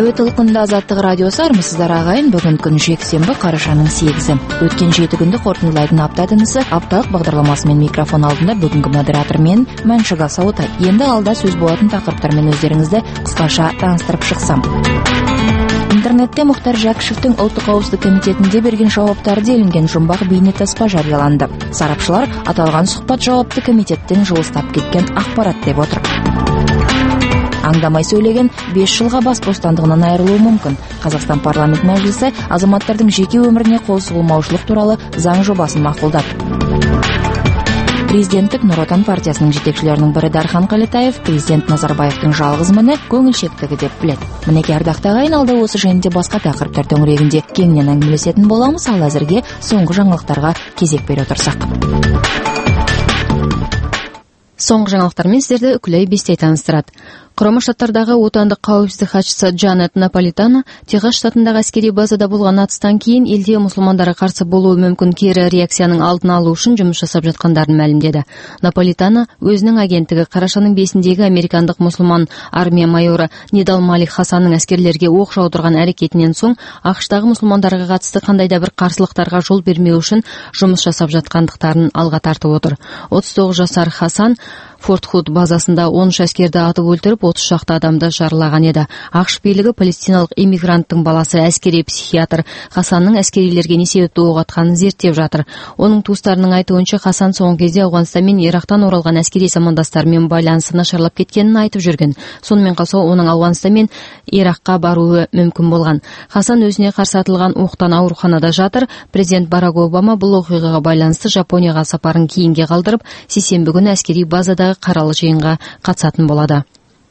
Әуе толқынында Азаттық радиосы армысыздар ағайын. Бүгін күн жексенбі, қарашаның 8-і. Өткен 7 күнді қорытындылайтын апта тынысы апталық бағдарламасымен микрофон алдында бүгінгі модератор мен Мәншүк Асауытай. Енді алда сөз болатын тақырыптармен өздеріңізді қысқаша таныстырып шықсам. Интернетте Мұхтар Жәкішевтің ұлттық қауіпсіздік комитетінде берген жауаптары делінген жұмбақ бейнетаспа жарияланды. Сарапшылар аталған сұхбат жауапты комитеттен жылыстап кеткен ақпарат деп отыр. Аңдамай сөйлеген 5 жылға бас бостандығынан айырылуы мүмкін. Қазақстан парламент мәжілісі азаматтардың жеке өміріне қол сұғылмаушылық туралы заң жобасын мақұлдады. Президенттік Нұр Отан партиясының жетекшілерінің бірі Дархан Қалетаев президент Назарбаевтың жалғыз міні көңілшектігі деп біледі. Мінеке ардақты ағайын, алда осы жайында басқа тақырыптар төңірегінде кеңінен әңгімелесетін боламыз, ал әзірге соңғы жаңалықтарға кезек бере отырсақ. Соңғы жаңалықтармен сіздерді үкілей бестей таныстырады. Құрама Штаттардағы отандық қауіпсіздік хатшысы Джанет Наполитано Техас штатындағы әскери базада болған атыстан кейін елде мұсылмандарға қарсы болуы мүмкін кері реакцияның алдын алу үшін жұмыс жасап жатқандарын мәлімдеді. Наполитано өзінің агенттігі қарашаның 5-індегі американдық мұсылман армия майоры Нидал Малик Хасанның әскерлерге оқ жаудырған әрекетінен соң ақш-тағы мұсылмандарға қатысты қандай да бір қарсылықтарға жол бермеу үшін жұмыс жасап жатқандықтарын алға тартып отыр. 39 жасар Хасан Форт Худ базасында 13 әскерді атып өлтіріп, 30 шақты адамды жаралаған еді. ақш билігі палестиналық иммигранттың баласы әскери психиатр Хасанның әскерилерге не себепті оқ атқанын зерттеп жатыр. Оның туыстарының айтуынша Хасан соңғы кезде Ауғанстан мен Ирактан оралған әскери замандастарымен байланысы нашарлап кеткенін айтып жүрген. Сонымен қоса оның Ауғанстан мен Иракқа баруы мүмкін болған. Хасан өзіне қарсы атылған оқтан ауруханада жатыр. Президент Барак Обама бұл оқиғаға байланысты Жапонияға сапарын кейінге қалдырып, сейсенбі күні әскери базадағы қаралы жиынға қатысатын болады.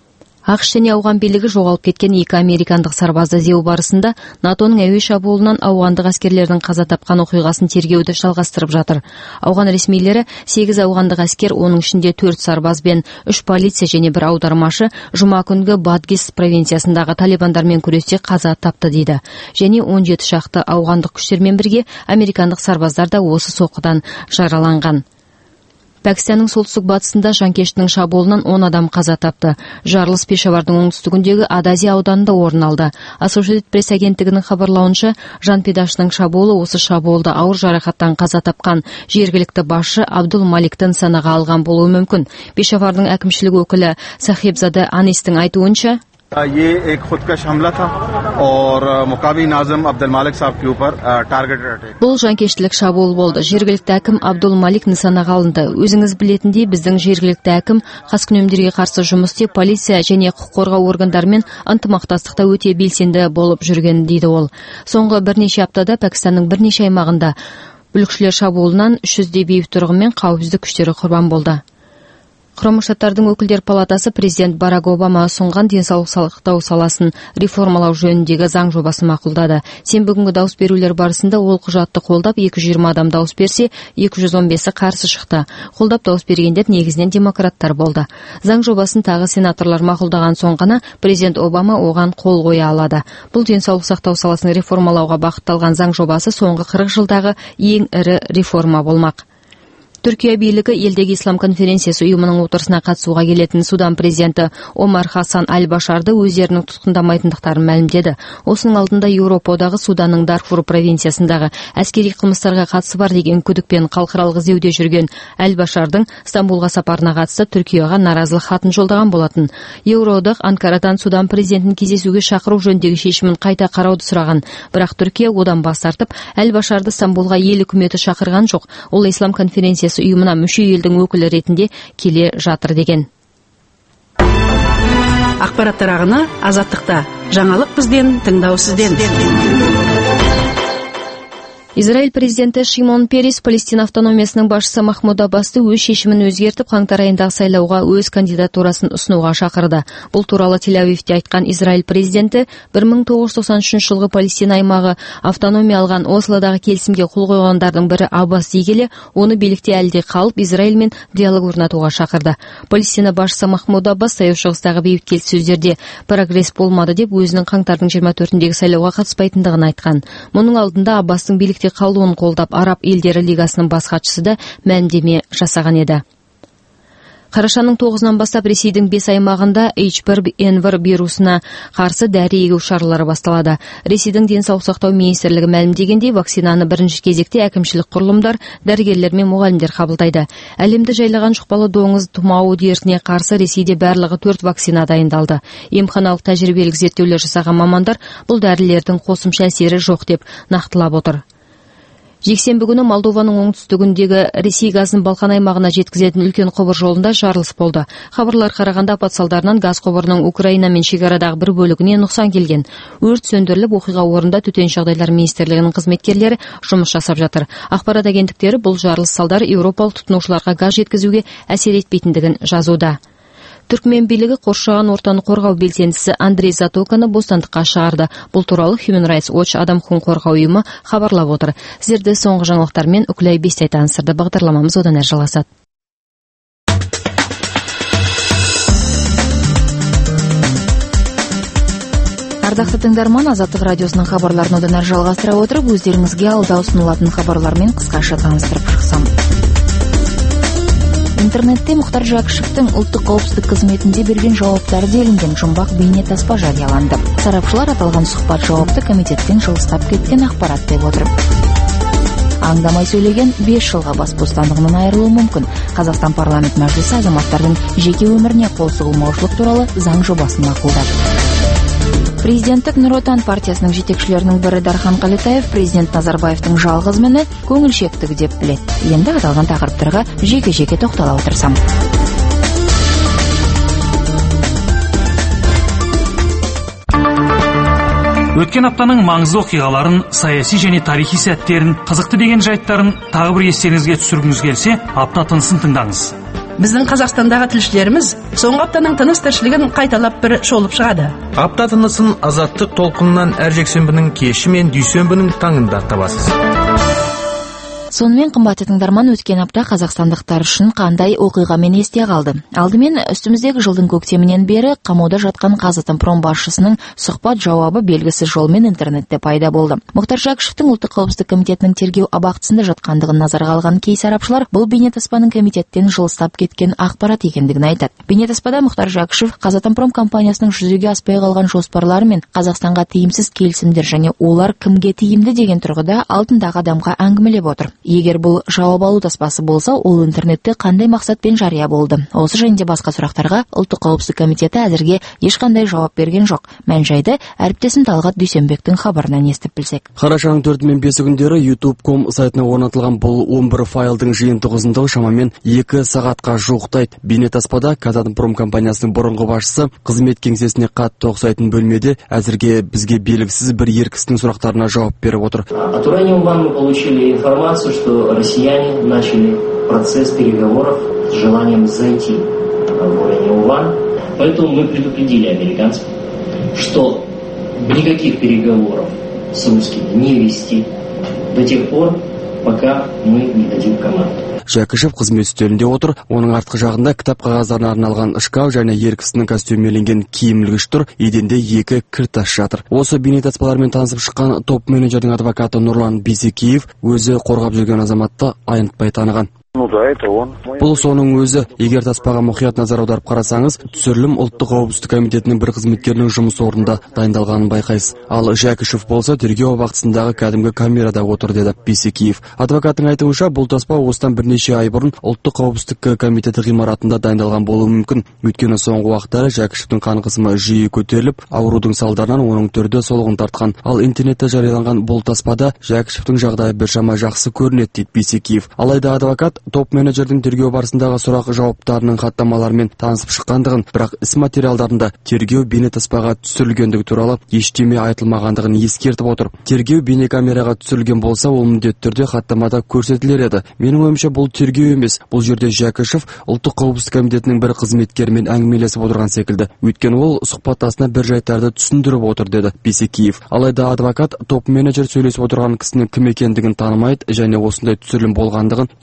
ақш және ауған билігі жоғалып кеткен 2 американдық сарбазды іздеу барысында НАТОның әуе шабуылынан ауғандық әскерлердің қаза тапқан оқиғасын тергеуді жалғастырып жатыр. Ауған ресмилері 8 ауғандық әскер, оның ішінде 4 сарбаз бен 3 полиция және 1 аудармашы жұма күнгі Бадгис провинциясындағы талибандармен күресте қаза тапты дейді. Және 17 шақты ауғандық күштермен бірге американдық сарбаздар да осы соққыдан жараланған. Пәкістанның солтүстік батысында жанкештінің шабуылынан 10 адам қаза тапты. Жарылыс Пешавардың оңтүстігіндегі Адази ауданында орын алды. Associated Press агенттігінің хабарлауынша, жанпидашының шабуылы осы шабуылда ауыр жарақаттан қаза тапқан жергілікті басшы Абдул Маликті нысанаға алған болуы мүмкін. Пешавардың әкімшілік өкілі Сахибзаде Анистің айтуынша, ये एक खुदकश हमला था और मुकामी नाज़िम अब्दुल मालिक साहब के ऊपर टारगेटेड अटैक. Бұл жанкештілік шабуыл болды. Жергілікті әкім Абдул Малик нысанаға алынды. Өзіңіз білетіндей, біздің жергілікті әкім қаскүнемдерге қарсы жұмыс істеп, полиция және құқық қорғау органдарымен ынтымақтастықта өте белсенді болып жүрген дейді ол. Соңғы бірнеше аптада Пәкістанның бірнеше аймағында бүлікшілер шабуылынан 300-дей бейбіт тұрғын мен қауіпсіздік күштері құрбан болды. Құрама Штаттардың өкілдер палатасы президент Барак Обама ұсынған денсаулық сақтау саласын реформалау жөніндегі заң жобасын мақұлдады. Сенбі күнгі дауыс берулер барысында ол құжатты қолдап 220 адам дауыс берсе, 215-і қарсы шықты. Қолдап дауыс бергендер негізінен демократтар болды. Заң жобасын тағы сенаторлар мақұлдаған соң ғана президент Обама оған қол қоя алады. Бұл денсаулық сақтау саласын реформалауға бағытталған заң жобасы соңғы 40 жылдағы ең ірі реформа болмақ. Түркия билігі елдегі ислам конференциясы ұйымының отырысына қатысуға келетін Судан президенті Омар Хасан Аль-Башарды өздерінің тұтқындамайтындықтарын мәлімдеді. Осының алдында Еуропадағы Суданның Дарфур провинциясындағы әскери қылмыстарға қатысы бар деген күдікпен халықаралық іздеуде жүрген Аль-Башардың Стамбулға сапарына қатысты Түркияға наразылық хатын жолдаған болатын. Еуроодақ Анкарадан Судан президентін кездесуге шақыру жөніндегі шешімін қайта қарауды сұраған, бірақ Түркия одан бас тартып, Аль-Башарды Стамбулға ел үкіметі шақырған жоқ. Ол ислам конференциясы ұйымына мүше елдің өкілі ретінде келе жатыр деген. Ақпараттар ағыны Азаттықта. Жаңалық бізден, тыңдау сізден. Израиль президенті Шимон Перес Палестина автономиясының басшысы Махмуд Аббасты өз шешімін өзгертіп, қаңтар айындағы сайлауға өз кандидатурасын ұсынуға шақырды. Бұл туралы Тель-Авивте айтқан Израиль президенті 1993 жылғы Палестина аймағы автономия алған Ослодағы келісімге қол қойғандардың бірі Аббас дей келе, оны билікте әлде қалып, Израильмен диалог орнатуға шақырды. Палестина басшысы Махмуд Аббас Таяу Шығыстағы бейбіт келіссөздерде прогресс болмады деп өзінің қаңтардың 24-індегі сайлауға қатыспайтындығын айтқан. Мұның алдында Аббастың билікте қалуын қолдап Араб елдері лигасының бас хатшысы да мәлімдеме жасаған еді. Қарашаның 9-нан бастап Ресейдің 5 аймағында H1N1 вирусына қарсы дәрі егу шаралары басталады. Ресейдің денсаулық сақтау министрлігі мәлімдегендей, вакцинаны бірінші кезекте әкімшілік құрылымдар, дәрігерлер мен мұғалімдер қабылдайды. Әлемді жайлаған жұқпалы доңыз тұмауы дертіне қарсы Ресейде барлығы 4 вакцина дайындалды. Емханалық тәжірибелік зерттеулер жасаған мамандар бұл дәрілердің қосымша әсері жоқ деп нақтылап отыр. Жексенбі күні Молдованың оңтүстігіндегі Ресей газын Балқан аймағына жеткізетін үлкен құбыр жолында жарылыс болды. Хабарлар қарағанда апат салдарынан газ құбырының Украинамен шекарадағы бір бөлігіне нұқсан келген. Өрт сөндіріліп, оқиға орнында Төтенше жағдайлар министрлігінің қызметкерлері жұмыс жасап жатыр. Ақпарат агенттіктері бұл жарылыс салдары еуропалық тұтынушыларға газ жеткізуге әсер етпейтіндігін жазуда. Түркмен билігі қоршаған ортаны қорғау белсендісі Андрей Затоканы бостандыққа шығарды. Бұл туралы Human Rights Watch адам құқығын қорғау ұйымы хабарлап отыр. Сіздерді соңғы жаңалықтармен Үкілай Бестай таныстырды. Бағдарламамыз одан әрі жалғасады. Ардақты тыңдарман, Азаттық радиосының хабарларын одан әрі жалғастыра отырып, өздеріңізге алда ұсынылатын хабарлармен қысқаша таныстырып шықсам. Интернетте Мұхтар Жәкішевтің ұлттық қауіпсіздік қызметінде берген жауаптары делінген жұмбақ бейнетаспа жарияланды. Сарапшылар аталған сұхбат жауапты комитеттен жылыстап кеткен ақпарат деп отыр. Аңдамай сөйлеген 5 жылға бас бостандығынан айырылуы мүмкін. Қазақстан парламент мәжілісі азаматтардың жеке өміріне қол сұғылмаушылық туралы заң жобасын мақұлдады. Президенттік Нұр Отан партиясының жетекшілерінің бірі Дархан Қалетаев президент Назарбаевтың жалғыз міні көңілшектігі деп біледі. Енді аталған тақырыптарға жеке-жеке тоқтала отырсам. Өткен аптаның маңызды оқиғаларын, саяси және тарихи сәттерін, қызықты деген жайттарын тағы бір естеріңізге түсіргіңіз келсе, апта тынысын тыңдаңыз. Біздің Қазақстандағы тілшілеріміз соңғы аптаның тыныс тіршілігін қайталап бір шолып шығады. Апта тынысын Азаттық толқынынан әр жексенбінің кеші мен дүйсенбінің таңында табасыз. Сонымен қымбатты тыңдарман, өткен апта қазақстандықтар үшін қандай оқиғамен есте қалды? Алдымен үстіміздегі жылдың көктемінен бері қамауда жатқан Қазатомпром басшысының сұхбат жауабы белгісіз жолмен интернетте пайда болды. Мұхтар Жәкішевтің ұлттық қауіпсіздік комитетінің тергеу абақтысында жатқандығын назарға алған кей сарапшылар бұл бейнетаспаның комитеттен жылыстап кеткен ақпарат екендігін айтады. Бейнетаспада Мұхтар Жәкішев Қазатомпром компаниясының жүзеге аспай қалған жоспарлары мен Қазақстанға тиімсіз келісімдер және олар кімге тиімді деген тұрғыда алдындағы адамға әңгімелеп отыр. Егер бұл жауап алу таспасы болса, ол интернетте қандай мақсатпен жария болды? Осы және басқа сұрақтарға ұлттық қауіпсіздік комитеті әзірге ешқандай жауап берген жоқ. Мән-жайды әріптесім Талғат Дүйсенбектің хабарынан естіп білсек. Қарашаның 4 мен 5 күндері YouTube.com сайтына орнатылған бұл 11 файлдың жиынтық ұзындығы шамамен 2 сағатқа жуықтайды. Бейнетаспада Қазатомпром компаниясының бұрынғы басшысы қызмет кеңсесіне қатты ұқсайтын бөлмеде әзірге бізге белгісіз бір еркістің сұрақтарына жауап беріп отыр. От Урanium-1 мы получили информацию, что россияне начали процесс переговоров с желанием зайти в Урanium-1. Поэтому мы предупредили американцев, что никаких переговоров с русскими не вести до тех пор, пока мы не дадим команду. Жәкішев қызмет үстелінде отыр. Оның артқы жағында кітап қағаздарына арналған шкаф және ер кісінің костюмеленген киім ілгіш тұр. Еденде 2 кіртас жатыр. Осы бейнетаспалармен танысып шыққан топ-менеджердің адвокаты Нұрлан Бейсекеев өзі қорғап жүрген азаматты айнытпай таныған. Бұл соның өзі. Егер таспаға мұқият назар аударып қарасаңыз, түсірілім ұлттық қауіпсіздік комитетінің бір қызметкерінің жұмыс орнында дайындалғанын байқайсыз. Ал Жәкішев болса тергеу абақтысындағы кәдімгі камерада отыр, деді Бейсекеев. Адвокаттың айтуынша, бұл таспа осыдан бірнеше ай бұрын ұлттық қауіпсіздік комитеті ғимаратында дайындалған болуы мүмкін. Өйткені соңғы уақыттары Жәкішевтің қан қысымы жиі көтеріліп, аурудың салдарынан оның түрде солығын тартқан. Ал интернетте жарияланған бұл таспада Жәкішевтің жағдайы біршама жақсы көрінеді, дейді Бейсекеев. Алайда адвокат топ-менеджердің тергеу барысындағы сұрақ жауаптарының хаттамаларымен танысып шыққандығын, бірақ іс материалдарында тергеу бейнетаспаға түсірілгендігі туралы ештеме айтылмағандығын ескертіп отыр. Тергеу бейнекамераға түсірілген болса, ол міндетті түрде хаттамада көрсетілер еді. Менің ойымша, бұл тергеу емес. Бұл жерде Жәкішев ұлттық қауіпсіздік комитетінің бір қызметкерімен әңгімелесіп отырған секілді. Өйткені ол сұхбаттасына бір жайттарды түсіндіріп отыр, деді Бейсекеев. Алайда адвокат топ-менеджер сөйлесіп отырған кісінің кім екендігін танымайды және осындай түсірілім болғандығын Жәкішев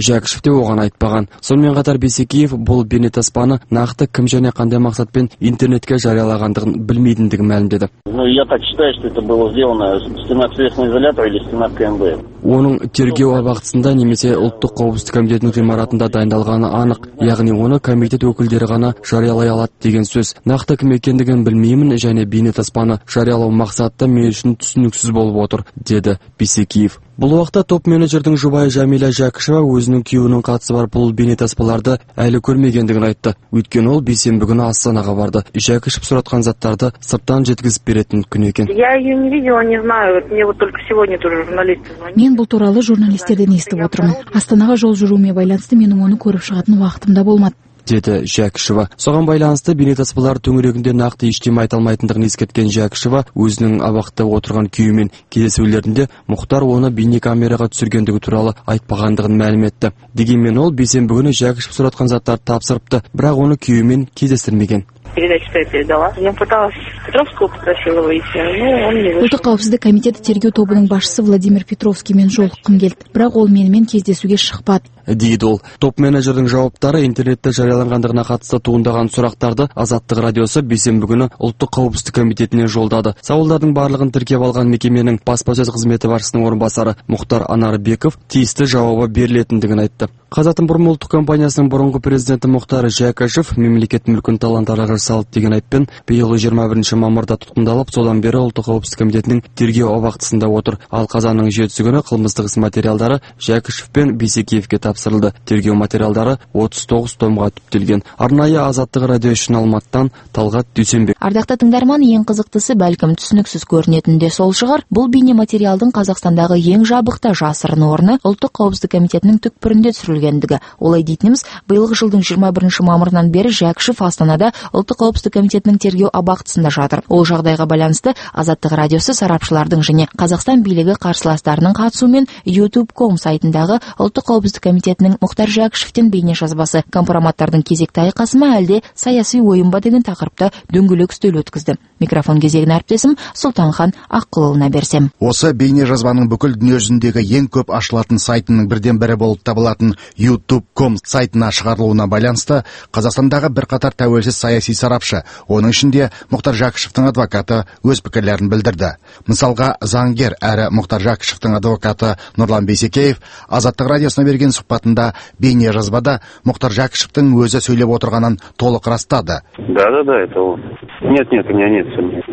те оған айтпаған. Сонымен қатар Бейсекеев бұл бейнетаспаны нақты кім және қандай мақсатпен интернетке жариялағандығын білмейтіндігін мәлімдеді. Я так считаю, что это было сделано в стенах следственного изолятора или в стенах КМБ. Оның тергеу абақтысында немесе ұлттық қауіпсіздік комитетінің ғимаратында дайындалғаны анық, яғни оны комитет өкілдері ғана жариялай алады деген сөз. Нақты кім екендігін білмеймін және бейнетаспаны жариялау мақсаты мен үшін түсініксіз болып отыр, деді Бейсекеев. Бұл уақытта топ-менеджердің жұбайы Жәмила Жәкішева өзінің күйеуінің қатысы бар бұл бейнетаспаларды әлі көрмегендігін айтты. Өйткені ол бейсенбі күні Астанаға барды. Жәкішев сұратқан заттарды сырттан жеткізіп беретін күн екен. Я ее не видела, не знаю. Мне вот только сегодня тоже журналисты звонили. Мен бұл туралы журналистерден естіп отырмын. Астанаға жол жүруіме байланысты менің оны көріп шығатын уақытым да болмады, деді Жәкішева. Соған байланысты бейнетаспалар төңірегінде нақты ештеме айта алмайтындығын ескерткен Жәкішева өзінің абақта отырған күйеуімен кездесулерінде Мұхтар оны бейнекамераға түсіргендігі туралы айтпағандығын мәлім етті. Дегенмен ол бейсенбі күні Жәкішев сұратқан заттарды тапсырыпты, бірақ оны күйеуімен кездестірмеген. Передачу я передала. Я пыталась Петровского попросила выйти, но он не вышел. Ұлттық қауіпсіздік комитеті тергеу тобының басшысы Владимир Петровскиймен жолыққым келді, бірақ ол менімен кездесуге шықпады, дейді ол. Топ-менеджердің жауаптары интернетте жарияланғандығына қатысты туындаған сұрақтарды Азаттық радиосы бейсенбі күні Ұлттық қауіпсіздік комитетіне жолдады. Сауалдардың барлығын тіркеп алған мекеменің баспасөз қызметі басшысының орынбасары Мұхтар Анарбеков тиісті жауабы берілетіндігін айтты. Қазатомпром ұлттық компаниясының бұрынғы президенті Мұхтар Жәкішев мемлекет мүлкін талан-таражға салды деген айыппен биылғы 21 мамырда тұтқындалып, содан бері Ұлттық қауіпсіздік комитетінің тергеу абақтысында отыр. Ал қазанның 7 күні қылмыстық іс материалдары Жәкішев пен Бейсекеевке тапсырылды. Тергеу материалдары 39 томға түптелген. Арнайы Азаттық радио үшін Алматыдан Талғат Дүйсенбек. Ардақты тыңдарман, ең қызықтысы бәлкім түсініксіз көрінетінде сол шығар. Бұл бейне материалдың Қазақстандағы ең жабықта жасырын орны Ұлттық қауіпсіздік комитетінің түкпірінде түсірілгендігі. Олай дейтініміз, биылғы жылдың 21 мамырынан бері Жәкішев Астанада Ұлттық қауіпсіздік комитетінің тергеу абақтысында жатыр. Ол жағдайға байланысты Азаттық радиосы сарапшылардың және Қазақстан билігі қарсыластарының қатысуымен YouTube.com сайтындағы Ұлттық қауіпсіздік комитетінің Мұхтар Жәкішевтен бейне жазбасы компроматтардың кезекті айқасы ма әлде саяси ойын ба деген тақырыпта дөңгелек үстел өткізді. Микрофон кезегін әріптесім Сұлтанхан Аққұлұлына берсем. Осы бейне жазбаның бүкіл дүние жүзіндегі ең көп ашылатын сайтының бірден бірі болып табылатын YouTube.com сайтына шығарылуына байланысты Қазақстандағы бірқатар тәуелсіз саяси сарапшы, оның ішінде Мұхтар Жәкішевтің адвокаты өз пікірлерін білдірді. Мысалға, заңгер әрі Мұхтар Жәкішевтің адвокаты Нұрлан Бейсекеев Азаттық радиосына берген сұхбатында бейне жазбада Мұхтар Жәкішевтің өзі сөйлеп отырғанын толық растады. Да, это он. Нет, у меня нет.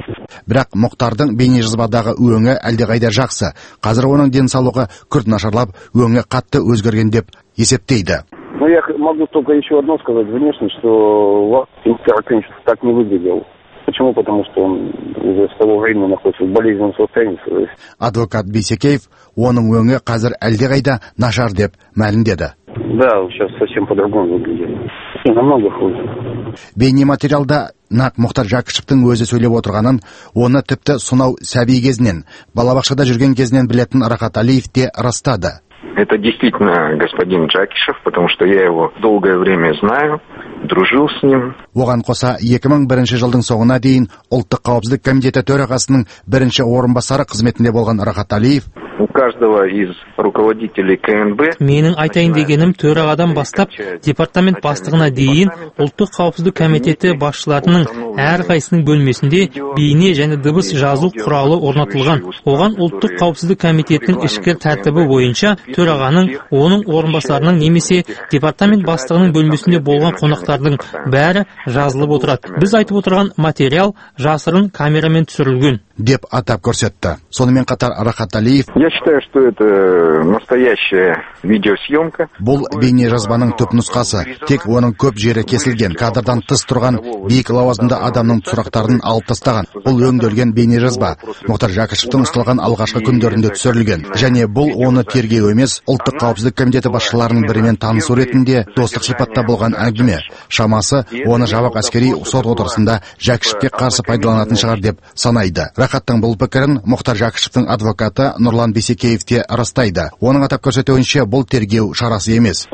Бірақ Мұхтардың бейне жазбадағы өңі әлдеқайда жақсы. Қазір оның денсаулығы күрт нашарлап, өңі қатты өзгерген деп есептейді. Ну, я могу только еще одно сказать внешне, что Мұхтар Аркадьевич так не выглядел. Почему? Потому что он уже с того времени находится в болезненном состоянии. Адвокат Бейсекеев оның өңі қазір әлдеқайда нашар деп мәлімдеді. Да, сейчас совсем по-другому выглядит. Намного хуже. Бейне материалда нақ Мұхтар Жәкішевтің өзі сөйлеп отырғанын, оны тіпті сонау сәби кезінен, балабақшада жүрген кезінен білетін Рахат Алиев те растады. Это действительно господин Жәкішев, потому что я его долгое время знаю, дружил с ним. Оған қоса 2001 жылдың соңына дейін Ұлттық қауіпсіздік комитеті төрағасының бірінші орынбасары қызметінде болған Рахат Алиев. У каждого из руководителей КНБ. Менің айтайын дегенім, төрағадан бастап департамент бастығына дейін Ұлттық қауіпсіздік комитеті басшыларының әрқайсының бөлмесінде бейне және дыбыс жазу құралы орнатылған. Оған Ұлттық қауіпсіздік комитетінің ішкі тәртібі бойынша төрағаның, оның орынбасарының немесе департамент бастығының бөлмесінде болған қонақтардың бәрі жазылып отырады. Біз айтып отырған материал жасырын камерамен түсірілген деп атап көрсетті. Сонымен қатар Рахат Алиев: Я считаю, что это настоящая видеосъемка. Бұл бейне жазбаның түп нұсқасы, тек оның көп жері кесілген, кадрдан тыс тұрған биік лауазымды адамның сұрақтарын алып тастаған. Бұл өңделген бейне жазба Мұхтар Жәкішевтің ұсталған алғашқы күндерінде түсірілген, және бұл оны тергеу емес, Ұлттық қауіпсіздік комитеті басшыларының бірімен танысу ретінде достық сипатта болған әңгіме. Шамасы, оны жабық әскери сот отырысында Жәкішевке қарсы пайдаланатын шығар деп санайды. Рахаттың бұл пікірін Мұхтар Жәкішевтің адвокаты Нұрлан Бейсекеев те растайды. Оның атап көрсетуінше, бұл тергеу шарасы емес.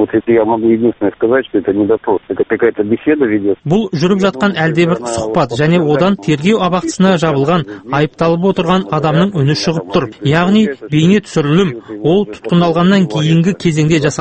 Бұл жүріп жатқан әлдебір сұхбат, және одан тергеу абақтысына жабылған, айыпталып отырған адамның үні шығып тұр. Яғни бейне түсірілім, ол тұтқындалғаннан кейінгі кезеңде жасалған.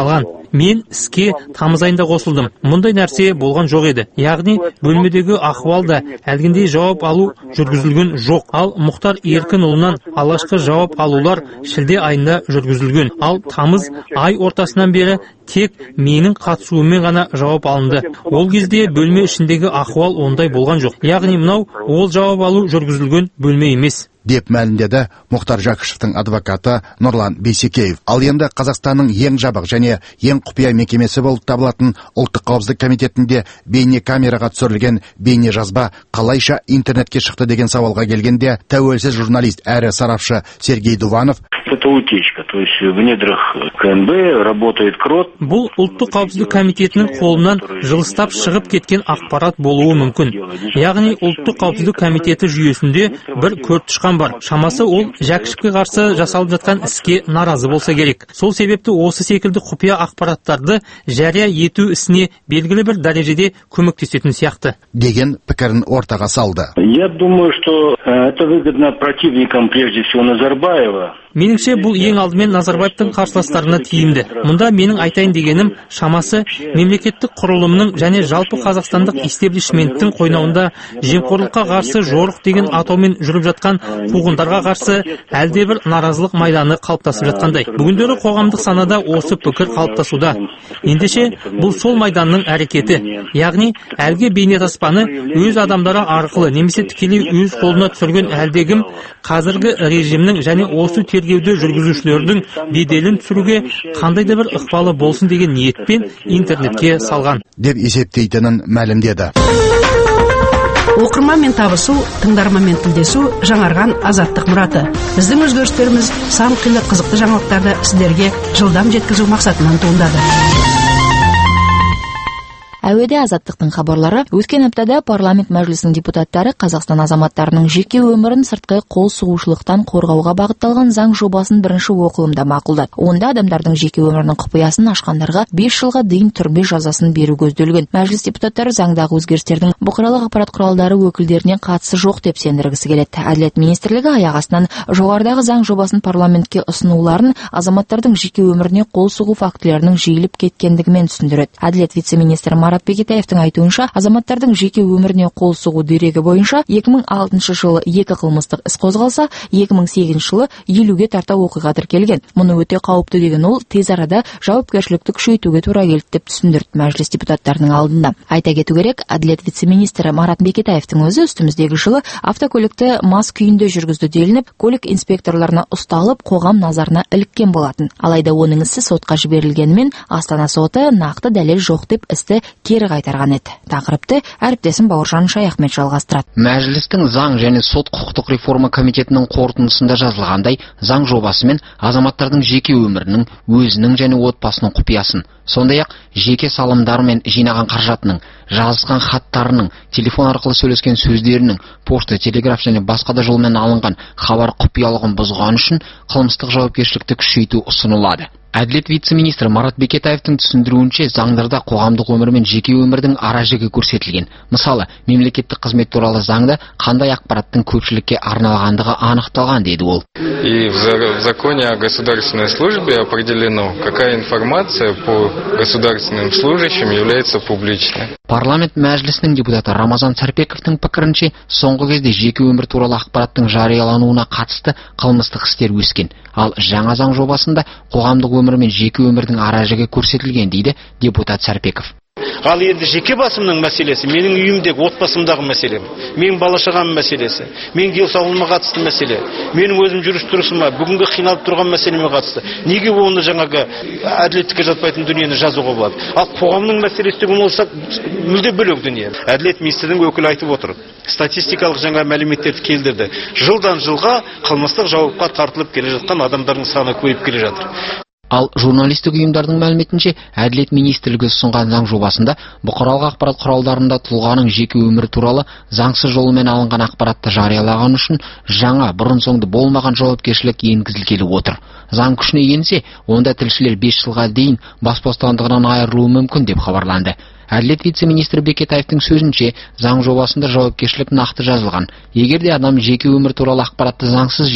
Мен іске тамыз айында қосылдым. Мұндай нәрсе болған жоқ еді. Яғни бөлмедегі ахуалда әлгіндей жауап алу жүргізілген жоқ. Ал Мұхтар Еркінұлынан алғашқы жауап алулар шілде айында жүргізілген. Ал тамыз ай ортасынан бері тек менің қатысуыммен ғана жауап алынды. Ол кезде бөлме ішіндегі ахуал ондай болған жоқ. Яғни мынау ол жауап алу жүргізілген бөлме емес деп мәлімдеді Мұхтар Жақышевтың адвокаты Нұрлан Бейсекеев. Ал енді Қазақстанның ең жабық және ең құпия мекемесі болып табылатын Ұлттық қауіпсіздік комитетінде бейне камераға түсірілген бейне жазба қалайша интернетке шықты деген сауалға келгенде тәуелсіз журналист әрі сарапшы Сергей Дуванов: это утечка, то есть в недрах КНБ работает крот. Бұл Ұлттық қауіпсіздік комитетінің қолынан жылыстап шығып кеткен ақпарат болуы мүмкін. Яғни Ұлттық қауіпсіздік комитеті жүйесінде бір көртышқан бар. Шамасы ол Жәкішевке қарсы жасалып жатқан іске наразы болса керек. Сол себепті осы секілді құпия ақпараттарды жария ету ісіне белгілі бір дәрежеде көмектесетін сияқты деген пікірін ортаға салды. Я думаю, что это выгодно противникам, прежде всего Назарбаева. Меніңше бұл ең алдымен Назарбаевтың қарсыластарына тиімді. Мұнда менің айтайын дегенім, шамасы мемлекеттік құрылымның және жалпы қазақстандық истеблишменттің қойнауында жемқорлыққа қарсы жорық деген атаумен жүріп жатқан қуғындарға қарсы әлдебір наразылық майданы қалыптасып жатқандай. Бүгіндері қоғамдық санада осы пікір қалыптасуда. Ендеше бұл сол майданның әрекеті. Яғни әлгі бейнетаспаны өз адамдары арқылы немесе тікелей өз қолына түсірген әлдегім қазіргі режимнің және осы тергеуді жүргізушілердің беделін түсіруге қандай да бір ықпалы болсын деген ниетпен интернетке салған деп есептейтінін мәлімдеді. Оқырманмен табысу, тыңдарманмен тілдесу жаңарған азаттық мұраты. Біздің өзгерістеріміз сан қилы қызықты жаңалықтарды сіздерге жылдам жеткізу мақсатынан туындады. Әуеде азаттықтың хабарлары. Өткен аптада парламент мәжілісінің депутаттары Қазақстан азаматтарының жеке өмірін сыртқы қол сұғушылықтан қорғауға бағытталған заң жобасын бірінші оқылымда мақұлдады. Онда адамдардың жеке өмірінің құпиясын ашқандарға 5 жылға дейін түрме жазасын беру көзделген. Мәжіліс депутаттары заңдағы өзгерістердің бұқаралық ақпарат құралдары өкілдеріне қатысы жоқ деп сендіргісі келеді. Әділет министрлігі аяқ астынан жоғарыдағы заң жобасын парламентке ұсынуларын азаматтардың жеке өміріне қол сұғу фактілерінің жиіліп кеткендігімен түсіндіреді. Әділет вице-министрі Марат Бекетаевтың айтуынша, азаматтардың жеке өміріне қол сұғу дерегі бойынша 2006 жылы 2 қылмыстық іс қозғалса, 2008 жылы 50-ге тарта оқиға тіркелген. Мұны өте қауіпті деген ол тез арада жауапкершілікті күшейтуге тура келді деп түсіндірді мәжіліс депутаттарының алдында. Айта кету керек, Әділет вице-министрі Марат Бекетаевтың өзі үстіміздегі жылы автокөлікті мас күйінде жүргізді делініп, көлік инспекторларына ұсталып, қоғам назарына іліккен болатын. Алайда оның ісі сотқа жіберілгенімен, Астана соты нақты дәлел жоқ деп істі кері қайтарған еді. Тақырыпты әріптесім Бауыржан Шаяхмет жалғастырады. Мәжілістің заң және сот құқықтық реформа комитетінің қорытындысында жазылғандай, заң жобасымен азаматтардың жеке өмірінің, өзінің және отбасының құпиясын, сондай-ақ жеке салымдары мен жинаған қаражатының, жазысқан хаттарының, телефон арқылы сөйлескен сөздерінің, пошта, телеграф және басқа да жолмен алынған хабар құпиялығын бұзған үшін қылмыстық жауапкершілікті күшейту ұсынылады. Әділет вице-министрі Марат Бекетаевтың түсіндіруінше, заңдарда қоғамдық өмір мен жеке өмірдің аражігі көрсетілген. Мысалы, мемлекеттік қызмет туралы заңда қандай ақпараттың көпшілікке арналғандығы анықталған, деді ол. И в законе о государственной службе определено, какая информация по государственным служащим является публичной. Парламент мәжілісінің депутаты Рамазан Сарпековтың пікірінше, соңғы кезде жеке өмір туралы ақпараттың жариялануына қатысты қылмыстық істер өскен. Ал жаңа заң жобасында қоғамдық өмір мен жеке өмірдің аражігі көрсетілген, дейді депутат Сарпеков. Ал енді жеке басымның мәселесі, менің үйімдегі отбасымдағы мәселем, менің бала-шағам мәселесі, менің денсаулығыма қатысты мәселе, менің өзім жүріс-тұрысыма, бүгінгі қиналып тұрған мәселеме қатысты. Неге оны жаңағы әділеттікке жатпайтын дүниені жазуға болады? Ал қоғамның мәселесі деген болса, мүлде бөлек дүние. Әділет министрінің өкілі айтып отыр. Статистикалық жаңа мәліметтерді келдірді. Жылдан жылға қылмыстық жауапқа тартылып келе жатқан адамдардың саны көбейіп келе жатыр. Ал журналистік ұйымдардың мәліметінше, Әділет министрлігі ұсынған заң жобасында бұқаралық ақпарат құралдарында тұлғаның жеке өмірі туралы заңсыз жолымен алынған ақпаратты жариялаған үшін жаңа бұрын-соңды болмаған жауапкершілік енгізілгелі отыр. Заң күшіне енсе, онда тілшілер 5 жылға дейін бас бостандығынан айырылуы мүмкін деп хабарланды. Әділет вице-министрі Бекетаевтың сөзінше, заң жобасында жауапкершілік нақты жазылған. Егер де адам жеке өмір туралы ақпаратты заңсыз жинап,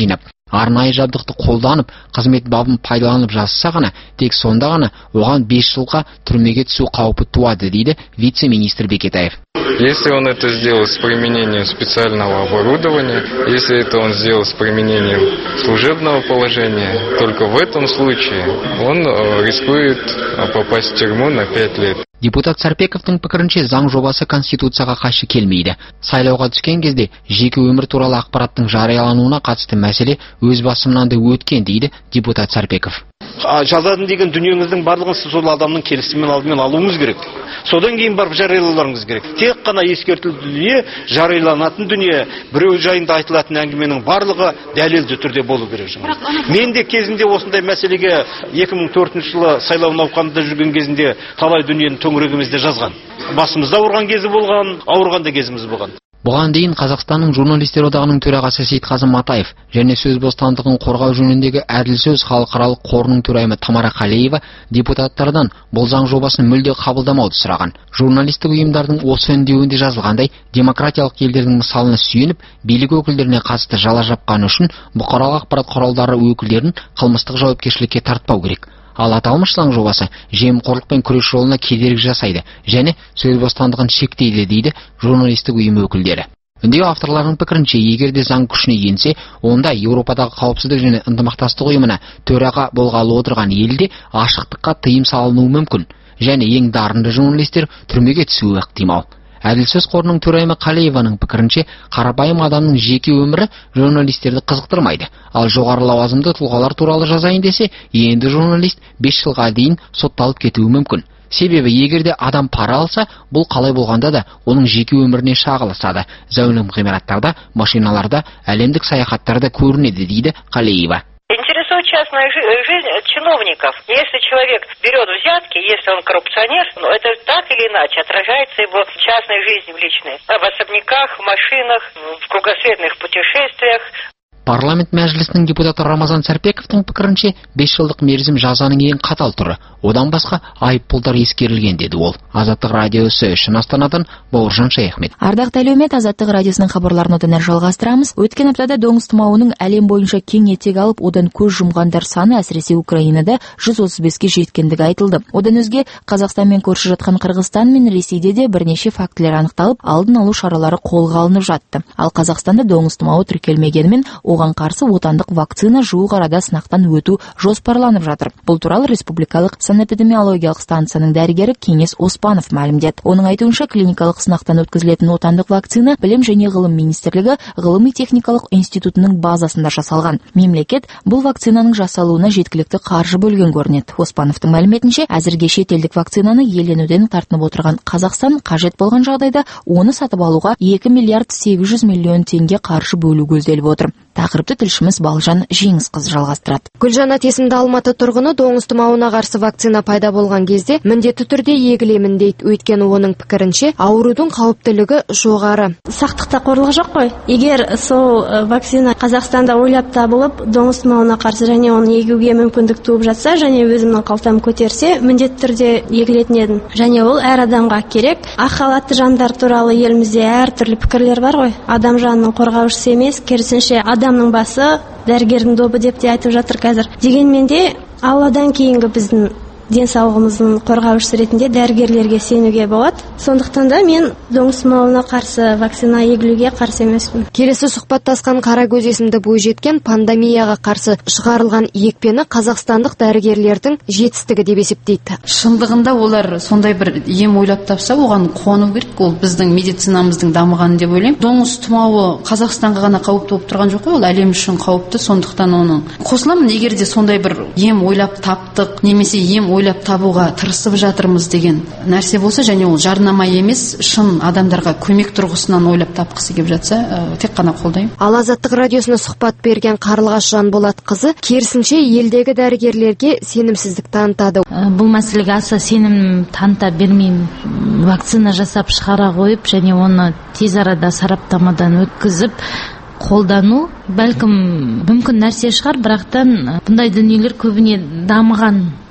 Арнайы жабдықты қолданып, қызмет бабын пайдаланып жасаса ғана, тек сонда ғана оған 5 жылға түрмеге түсу қаупі туады, дейді вице-министр Бекетаев. Если он это сделал с применением специального оборудования, если это он сделал с применением служебного положения, только в этом случае он рискует попасть в тюрьму на 5 лет. Депутат Сарпековтың пікірінше заң жобасы конституцияға қайшы келмейді. Сайлауға түскен кезде жеке өмір туралы ақпараттың жариялануына қатысты мәселе өз басымнан да өткен, дейді депутат Сарпеков. Жазадым деген дүниеңіздің барлығын сіз сол адамның келісімімен алдымен алуыңыз керек. Содан кейін барып жариялауларыңыз керек. Тек қана ескертілді дүние, жарияланатын дүние, біреу жайында айтылатын әңгіменің барлығы дәлелді түрде болу керек. Мен де кезінде осындай мәселеге 2004 жылы сайлау науқанында жүрген кезінде талай дүниені төңірегімізде жазған. Басымызда ауырған кезі болған, ауырған да кезіміз болған. Бұған дейін Қазақстанның журналистер одағының төрағасы Сейтқазы Матаев және сөз бостандығын қорғау жөніндегі әділ сөз халықаралық қорының төрайымы Тамара Қалеева депутаттардан бұл заң жобасын мүлде қабылдамауды сұраған. Журналистік ұйымдардың осы үндеуінде жазылғандай, демократиялық елдердің мысалына сүйеніп, билік өкілдеріне қатысты жала жапқаны үшін бұқаралық ақпарат құралдары өкілдерін қылмыстық жауапкершілікке тартпау керек. Ал аталмыш заң жобасы жемқорлықпен күрес жолына кедергі жасайды және сөз бостандығын шектейді, дейді журналистік ұйым өкілдері. Үндеу авторларының пікірінше, егер де заң күшіне енсе, онда Еуропадағы қауіпсіздік және ынтымақтастық ұйымына төраға болғалы отырған елде ашықтыққа тыйым салынуы мүмкін және ең дарынды журналистер түрмеге түсуі ықтимал. Әділ сөз қорының төрайымы Қалееваның пікірінше, қарапайым адамның жеке өмірі журналистерді қызықтырмайды. Ал жоғары лауазымды тұлғалар туралы жазайын десе, енді журналист 5 жылға дейін сотталып кетуі мүмкін. Себебі егерде адам пара алса, бұл қалай болғанда да оның жеке өміріне шағылысады. Зәулім ғимараттарда, машиналарда, әлемдік саяхаттарда көрінеді, дейді Қалеева. Интересует частная жизнь чиновников. Если человек берет взятки, если он коррупционер, это так или иначе отражается его в частной жизни, в личной. В особняках, в машинах, в кругосветных путешествиях. Парламент мәжілісінің депутаты Рамазан Сарпековтың пікірінше 5 жылдық мерзім жазаның ең қатал түрі. Одан басқа айыппұлдар ескерілген, деді ол. Азаттық радиосы үшін Астанадан Бауыржан Шаяхмет. Ардақты әлеумет, Азаттық радиосының хабарларын одан әрі жалғастырамыз. Өткен аптада доңыз тұмауының әлем бойынша кең етек алып, одан көз жұмғандар саны әсіресе Украинада 135-ке жеткендігі айтылды. Одан өзге Қазақстанмен көрші жатқан Қырғызстан мен Ресейде де бірнеше фактілер анықталып, алдын алу шаралары қолға алынып жатты. Ал Қазақстанда доңыз тұмауы тіркелмегенімен оған қарсы отандық вакцина жуық арада сынақтан өту жоспарланып жатыр. Бұл туралы Республикалық санэпидемиологиялық станцияның дәрігері Кеңес Оспанов мәлімдеді. Оның айтуынша, клиникалық сынақтан өткізілетін отандық вакцина Білім және ғылым министрлігі ғылыми-техникалық институтының базасында жасалған. Мемлекет бұл вакцинаның жасалуына жеткілікті қаржы бөлген көрінеді. Оспановтың мәліметінше, әзірге шетелдік вакцинаны иеленуден тартынып отырған Қазақстан қажет болған жағдайда оны сатып алуға 2 миллиард 800 миллион теңге қаржы бөлу көзделіп отыр. Тақырыпты тілшіміз Балжан Жеңісқызы жалғастырады. Гүлжанат есімді Алматы тұрғыны доңыз тұмауына қарсы вакцина пайда болған кезде міндетті түрде егілемін дейді. Өйткені оның пікірінше аурудың қауіптілігі жоғары. Сақтықта қорлық жоқ қой. Егер сол вакцина Қазақстанда ойлап табылып, доңыз тұмауына қарсы және оны егуге мүмкіндік туып жатса, және өзімнің қалтам көтерсе, міндетті түрде егілетін едім. Және ол әр адамға керек. Ақ халатты жандар туралы елімізде әртүрлі пікірлер бар ғой. Адам жанының қорғаушысы емес, керісінше адамның басы дәрігердің добы деп те айтып жатыр қазір. Дегенмен де Алладан кейінгі біздің денсаулығымыздың қорғаушысы ретінде дәрігерлерге сенуге болады. Сондықтан да мен доңыз тұмауына қарсы вакцина егілуге қарсы емеспін. Келесі сұхбаттасқан Қарагөз есімді бойжеткен пандемияға қарсы шығарылған екпені қазақстандық дәрігерлердің жетістігі деп есептейді. Шындығында олар сондай бір ем ойлап тапса, оған қуану керек. Ол біздің медицинамыздың дамығаны деп ойлаймын. Доңыз тұмауы Қазақстанға ғана қауіпті болып тұрған жоқ қой, ол әлем үшін қауіпті. Сондықтан оның қосыламын, егер де сондай бір ем ойлап таптық, немесе ем ойлап табуға тырысып жатырмыз деген нәрсе болса, және ол жарнама емес, шын адамдарға көмек тұрғысынан ойлап тапқысы келіп жатса, тек қана қолдаймын. Ал Азаттық радиосына сұхбат берген Қарлығаш Жанболатқызы керісінше елдегі дәрігерлерге сенімсіздік танытады. Бұл мәселеге аса сенім таныта бермеймін. Вакцина жасап шығара қойып, және оны тез арада сараптамадан өткізіп қолдану бәлкім мүмкін нәрсе шығар, бірақтан бұндай дүниелер көбіне дамыған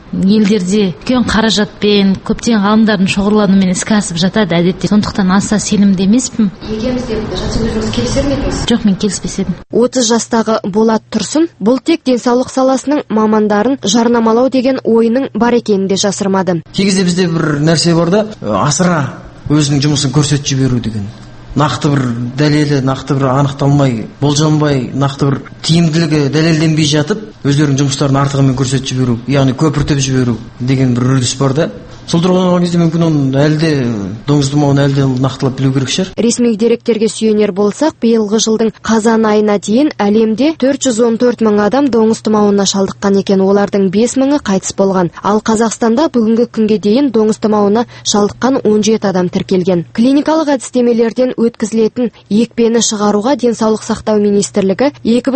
елдерде үлкен қаражатпен көптеген ғалымдардың шоғырлануымен іске асып жатады әдетте. Сондықтан аса сенімді емеспін. Екеуміз де жасап жүрміз, келісер ме едіңіз? Жоқ, мен келіспес едім. 30 жастағы Болат Тұрсын бұл тек денсаулық саласының мамандарын жарнамалау деген ойының бар екенін де жасырмады. Кей кезде бізде бір нәрсе бар да, асыра өзінің жұмысын көрсетіп жіберу деген. Нақты бір дәлелі, нақты бір анықталмай, болжанбай, нақты бір тиімділігі дәлелденбей жатып, өздерінің жұмыстарын артығымен көрсетіп жіберу, яғни көпіртіп жіберу деген бір үрдіс бар да. Сол тұрғыдан алған кезде мүмкін оның әлде доңыз тұмауын әлде нақтылап білу керек шығар. Ресми деректерге сүйенер болсақ, биылғы жылдың қазан айына дейін әлемде 414 мың адам доңыз тұмауына шалдыққан екен, олардың 5 мыңы қайтыс болған. Ал Қазақстанда бүгінгі күнге дейін доңыз тұмауына шалдыққан 17 адам тіркелген. Клиникалық әдістемелерден өткізілетін екпені шығаруға денсаулық сақтау министрлігі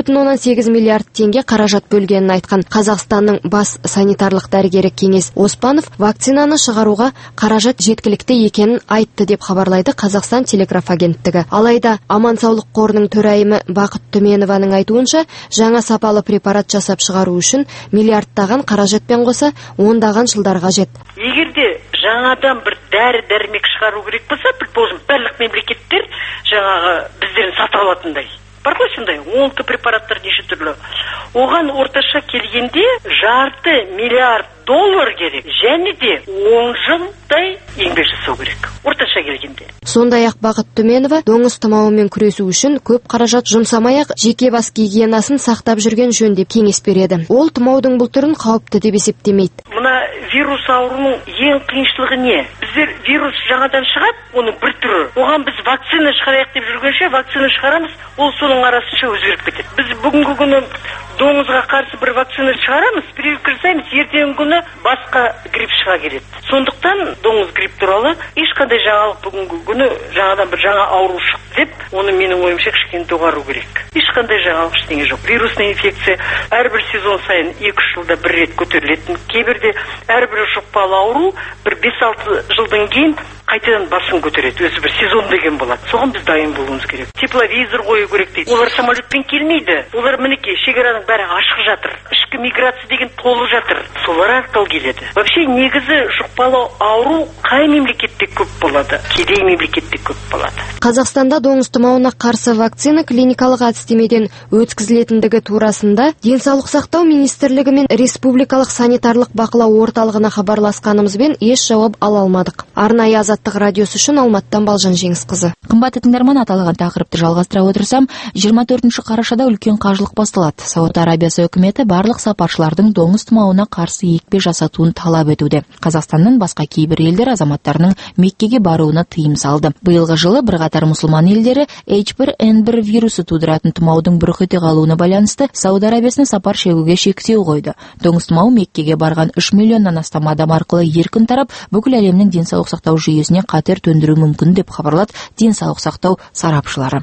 2,8 миллиард теңге қаражат бөлгенін айтқан Қазақстанның бас санитарлық дәрігері Кеңес Оспанов вакцинаны шығаруға қаражат жеткілікті екенін айтты деп хабарлайды Қазақстан телеграф агенттігі. Алайда Аман саулық қорының төрайымы Бақыт Түменованың айтуынша, жаңа сапалы препарат жасап шығару үшін миллиардтаған қаражатпен қоса ондаған жылдар қажет. Егер де жаңадан бір дәрі-дәрмек шығару керек болса, предположим, барлық мемлекеттер жаңағы біздерін сатып алатындай. Бар ғой сондай, оңды препараттар неше түрлі. Оған орташа келгенде $500 миллиард керек, және де 10 жылдай еңбек жасау керек. Орташа келгенде. Сондай-ақ Бақыт Түменова доңыз тұмауымен күресу үшін көп қаражат жұмсамай-ақ жеке бас гигиенасын сақтап жүрген жөн деп кеңес береді. Ол тұмаудың бұл түрін қауіпті деп есептемейді. Мына вирус ауруының ең қиыншылығы не? Біздер вирус жаңадан шығады, оның бір түрі. Оған біз вакцина шығарайық деп жүргенше, вакцина шығарамыз, ол соның арасынша өзгеріп кетеді. Біз бүгінгі күні доңызға қарсы бір вакцина шығарамыз, прививка жасаймыз, ертеңгі күні басқа грипп шыға келеді. Сондықтан доңыз грипп туралы ешқандай жаңалық бүгінгі күні жаңадан бір жаңа ауру шықты деп, оны менің ойымша кішкене доғару керек. Ешқандай жаңалық ештеңе жоқ. Вирусный инфекция әрбір сезон сайын 2-3 жылда бір рет көтерілетін. Кейбірде әрбір жұқпалы ауру бір 5-6 жылдан кейін қайтадан басын көтереді. Өзі бір сезон деген болады. Соған біз дайын болуымыз керек. Тепловизор қою керек дейді. Олар самолетпен келмейді. Олар мінекей шекараның бәрі ашық жатыр. Ішкі миграция деген толып жатыр. Солар арқылы келеді. Вообще негізі жұқпалы ауру қай мемлекетте көп болады? Кедей мемлекетте көп болады. Қазақстанда доңыз тұмауына қарсы вакцина клиникалық әдістемеден өткізілетіндігі турасында денсаулық сақтау министрлігі мен республикалық санитарлық бақылау орталығына хабарласқанымызбен еш жауап ала алмадық. Арнайы Азаттық радиосы үшін Алматтан Балжан Жеңісқызы. Қымбатты тыңдарман, аталған тақырыпты жалғастыра отырсам, 24 қарашада үлкен қажылық басталады. Сауд Арабиясы үкіметі барлық сапаршылардың доңыз тұмауына қарсы екпе жасатуын талап етуде. Қазақстаннан басқа кейбір елдер азаматтарының Меккеге баруына тыйым салды. Биылғы жылы бірқатар мұсылман елдері H1N1 вирусы тудыратын тұмаудың бүркіте қалуына байланысты Сауд Арабиясына сапар шегуге шектеу қойды. Доңыз тұмауы Меккеге барған 3 миллионнан астам адам арқылы еркін тарап, бүкіл әлемнің денсаулық сақтау жүйесіне қатер төндіру мүмкін деп хабарлады денсаулық сақтау сарапшылары.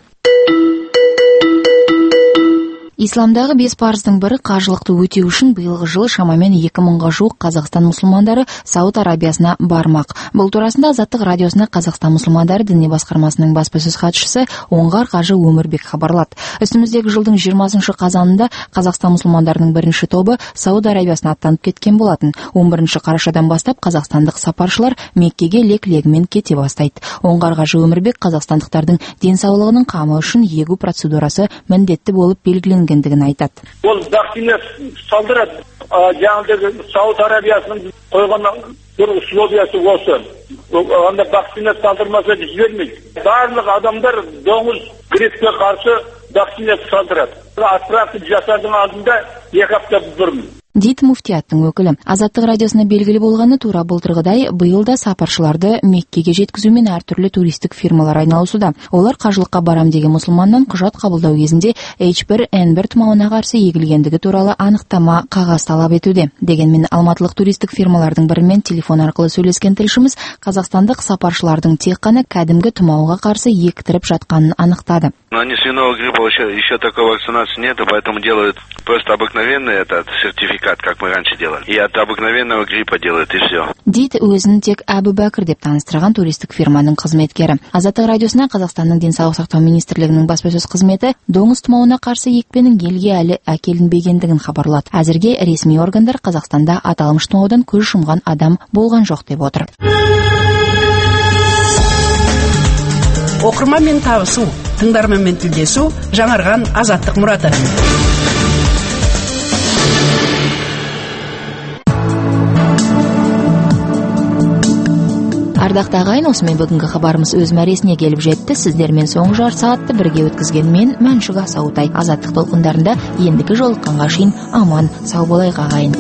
Исламдағы 5 парыздың бірі қажылықты өтеу үшін биылғы жылы шамамен 2000-ға жуық Қазақстан мұсылмандары Сауд Арабиясына бармақ. Бұл турасында Азаттық радиосына Қазақстан мұсылмандары діни басқармасының баспасөз хатшысы Оңғар Қажы Өмірбек хабарлады. Үстіміздегі жылдың 20 қазанында Қазақстан мұсылмандарының бірінші тобы Сауд Арабиясына аттанып кеткен болатын. 11 қарашадан бастап қазақстандық сапаршылар Меккеге лек-легімен кете бастайды. Оңғар Қажы Өмірбек қазақстандықтардың денсаулығының қамы үшін егу процедурасы міндетті болып белгіленген айтады. Ол вакцина салдырады. Жаңағы Сауд Арабиясының қойған бір условиясы осы. Анда вакцина салдырмаса жібермейді. Барлық адамдар доңыз гриппке қарсы вакцина салдырады. Отправка жасардың алдында 2 апта бұрын. Дейді муфтияттың өкілі. Азаттық радиосына белгілі болғаны тура былтырғыдай биылда сапаршыларды Меккеге жеткізумен әртүрлі туристік фирмалар айналысуда. Олар қажылыққа барам деген мұсылманнан құжат қабылдау кезінде H1N1 тұмауына қарсы егілгендігі туралы анықтама қағаз талап етуде. Дегенмен алматылық туристік фирмалардың бірімен телефон арқылы сөйлескен тілшіміз қазақстандық сапаршылардың тек қана кәдімгі тұмауға қарсы ектіріп жатқанын анықтады. На свиного гриппа еще такой вакцинации нет, поэтому делают просто обыкновенный этот сертификат. сертификат, как мы раньше делали. И от обыкновенного гриппа делают, и все. Дейді өзін тек Әбу Бәкір деп таныстырған туристік фирманың қызметкері. Азаттық радиосына Қазақстанның денсаулық сақтау министрлігінің баспасөз қызметі доңыз тұмауына қарсы екпенің елге әлі әкелінбегендігін хабарлады. Әзірге ресми органдар Қазақстанда аталмыш тұмаудан көз жұмған адам болған жоқ деп отыр. Оқырманмен табысу, тыңдарманмен тілдесу, жаңарған азаттық мұраты. Ардақты ағайын, осымен бүгінгі хабарымыз өз мәресіне келіп жетті. Сіздермен соңғы жарты сағатты бірге өткізген мен Мәншүк Асаутай. Азаттық толқындарында ендігі жолыққанға шейін аман, сау болайық ағайын.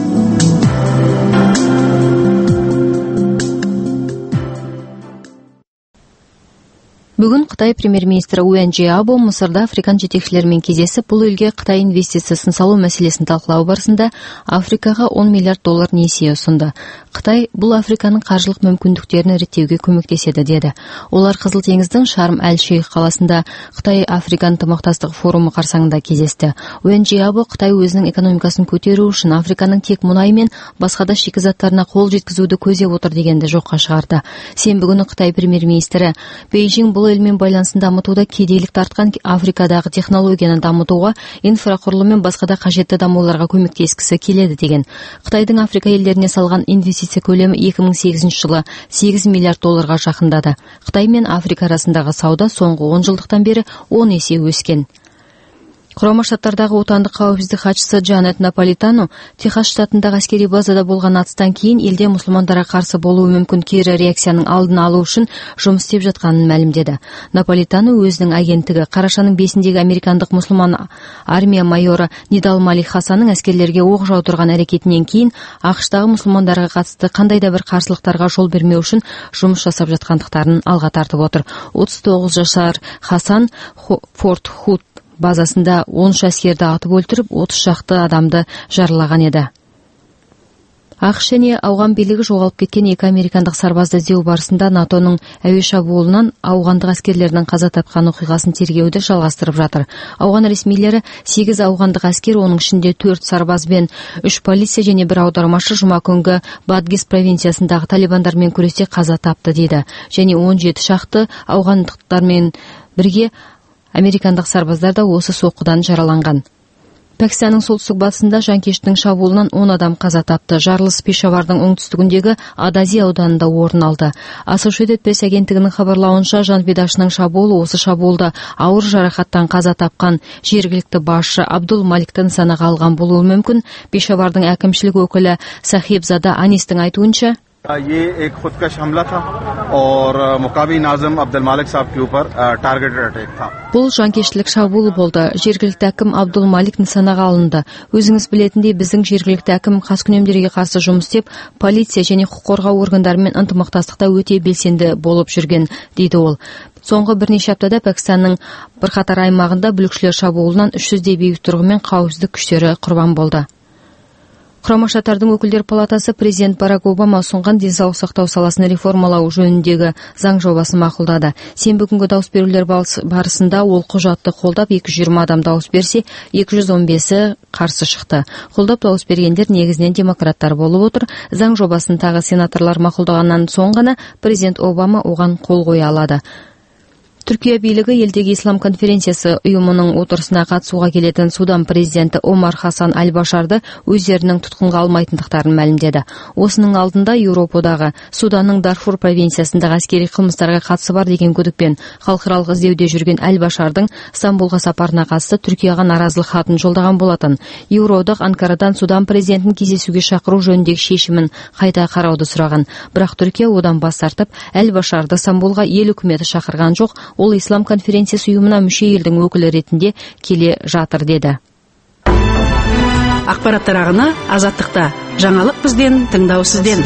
Бүгін Қытай премьер-министрі Уэн Жиабо Мысырда Африкан жетекшілерімен кездесіп, бұл елге Қытай инвестициясын салу мәселесін талқылау барысында Африкаға 10 миллиард доллар несие ұсынды. Қытай бұл Африканың қаржылық мүмкіндіктерін реттеуге көмектеседі деді. Олар Қызыл теңіздің Шарм-әл-Шейх қаласында Қытай-Африкан ынтымақтастық форумы қарсаңында кездесті. Уэн Жиабо Қытай өзінің экономикасын көтеру үшін Африканың тек мұнай мен басқа да шикізаттарына қол жеткізуді көздеп отыр дегенді жоққа шығарды. Сенбі күні Қытай премьер-министрі Бейжің бұл елмен байланысын дамытуда кедейлік тартқан Африкадағы технологияны дамытуға, инфрақұрылым мен басқа да қажетті дамуларға көмектескісі келеді деген. Қытайдың Африка елдеріне салған инвестиция көлемі 2008 жылы 8 миллиард долларға жақындады. Қытай мен Африка арасындағы сауда соңғы 10 жылдықтан бері 10 есе өскен. Құрама Штаттардағы отандық қауіпсіздік хатшысы Джанет Наполитано Техас штатындағы әскери базада болған атыстан кейін елде мұсылмандарға қарсы болуы мүмкін кері реакцияның алдын алу үшін жұмыс істеп жатқанын мәлімдеді. Наполитано өзінің агенттігі қарашаның 5-дегі американдық мұсылман армия майоры Нидал Малик Хасанның әскерлерге оқ жаудырған әрекетінен кейін ақш-тағы мұсылмандарға қатысты қандай да бір қарсылықтарға жол бермеу үшін жұмыс жасап жатқандықтарын алға тартып отыр. 39 жасар Хасан Форт Худ базасында 13 әскерді атып өлтіріп, 30 шақты адамды жаралаған еді. ақш және ауған билігі жоғалып кеткен 2 американдық сарбазды іздеу барысында НАТО-ның әуе шабуылынан ауғандық әскерлерінің қаза тапқан оқиғасын тергеуді жалғастырып жатыр. Ауған ресмилері 8 ауғандық әскер, оның ішінде 4 сарбаз бен 3 полиция және 1 аудармашы жұма күнгі Бадгис провинциясындағы талибандармен күресте қаза тапты дейді. Және 17 шақты ауғандықтармен бірге американдық сарбаздар да осы соққыдан жараланған. Пәкістанның солтүстік батысында жанкештің шабуылынан 10 адам қаза тапты. Жарылыс Пешавардың оңтүстігіндегі Адази ауданында орын алды. Associated Press агенттігінің хабарлауынша жанбедашының шабуылы осы шабуылда ауыр жарақаттан қаза тапқан жергілікті басшы Абдул Маликті нысанаға алған болуы мүмкін. Пешавардың әкімшілік өкілі Сахибзада Анистің айтуынша, ये एक खुदकश हमला था और मुकामी नाज़िम अब्दुल मालिक साहब के ऊपर टारगेटेड अटैक था. Бұл жанкештілік шабуылы болды. Жергілікті әкім Абдул Малик нысанаға алынды. Өзіңіз білетіндей, біздің жергілікті әкім қаскүнемдерге қарсы жұмыс істеп, полиция және құқық қорғау органдарымен ынтымақтастықта өте белсенді болып жүрген, дейді ол. Соңғы бірнеше аптада Пәкістанның бірқатар аймағында бүлікшілер шабуылынан 300-дей бейбіт тұрғын мен қауіпсіздік күштері құрбан болды. Құрама Штаттардың өкілдер палатасы президент Барак Обама ұсынған денсаулық сақтау саласын реформалау жөніндегі заң жобасын мақұлдады. Сенбі күнгі дауыс берулер барысында ол құжатты қолдап 220 адам дауыс берсе, 215-і қарсы шықты. Қолдап дауыс бергендер негізінен демократтар болып отыр. Заң жобасын тағы сенаторлар мақұлдағаннан соң ғана президент Обама оған қол қоя алады. Түркия билігі елдегі ислам конференциясы ұйымының отырысына қатысуға келетін Судан президенті Омар Хасан Аль-Башарды өздерінің тұтқынға алмайтындықтарын мәлімдеді. Осының алдында Еуропадағы Суданның Дарфур провинциясындағы әскери қылмыстарға қатысы бар деген күдікпен халықаралық іздеуде жүрген Аль-Башардың Стамбулға сапарына қатысты Түркияға наразылық хатын жолдаған болатын. Еуроодақ Анкарадан Судан президентін кездесуге шақыру жөніндегі шешімін қайта қарауды сұраған. Бірақ Түркия одан бас тартып, Аль-Башарды Стамбулға ел үкіметі шақырған жоқ. Ол ислам конференциясы ұйымына мүше елдің өкілі ретінде келе жатыр деді. Ақпараттар ағыны азаттықта. Жаңалық бізден, тыңдау сізден.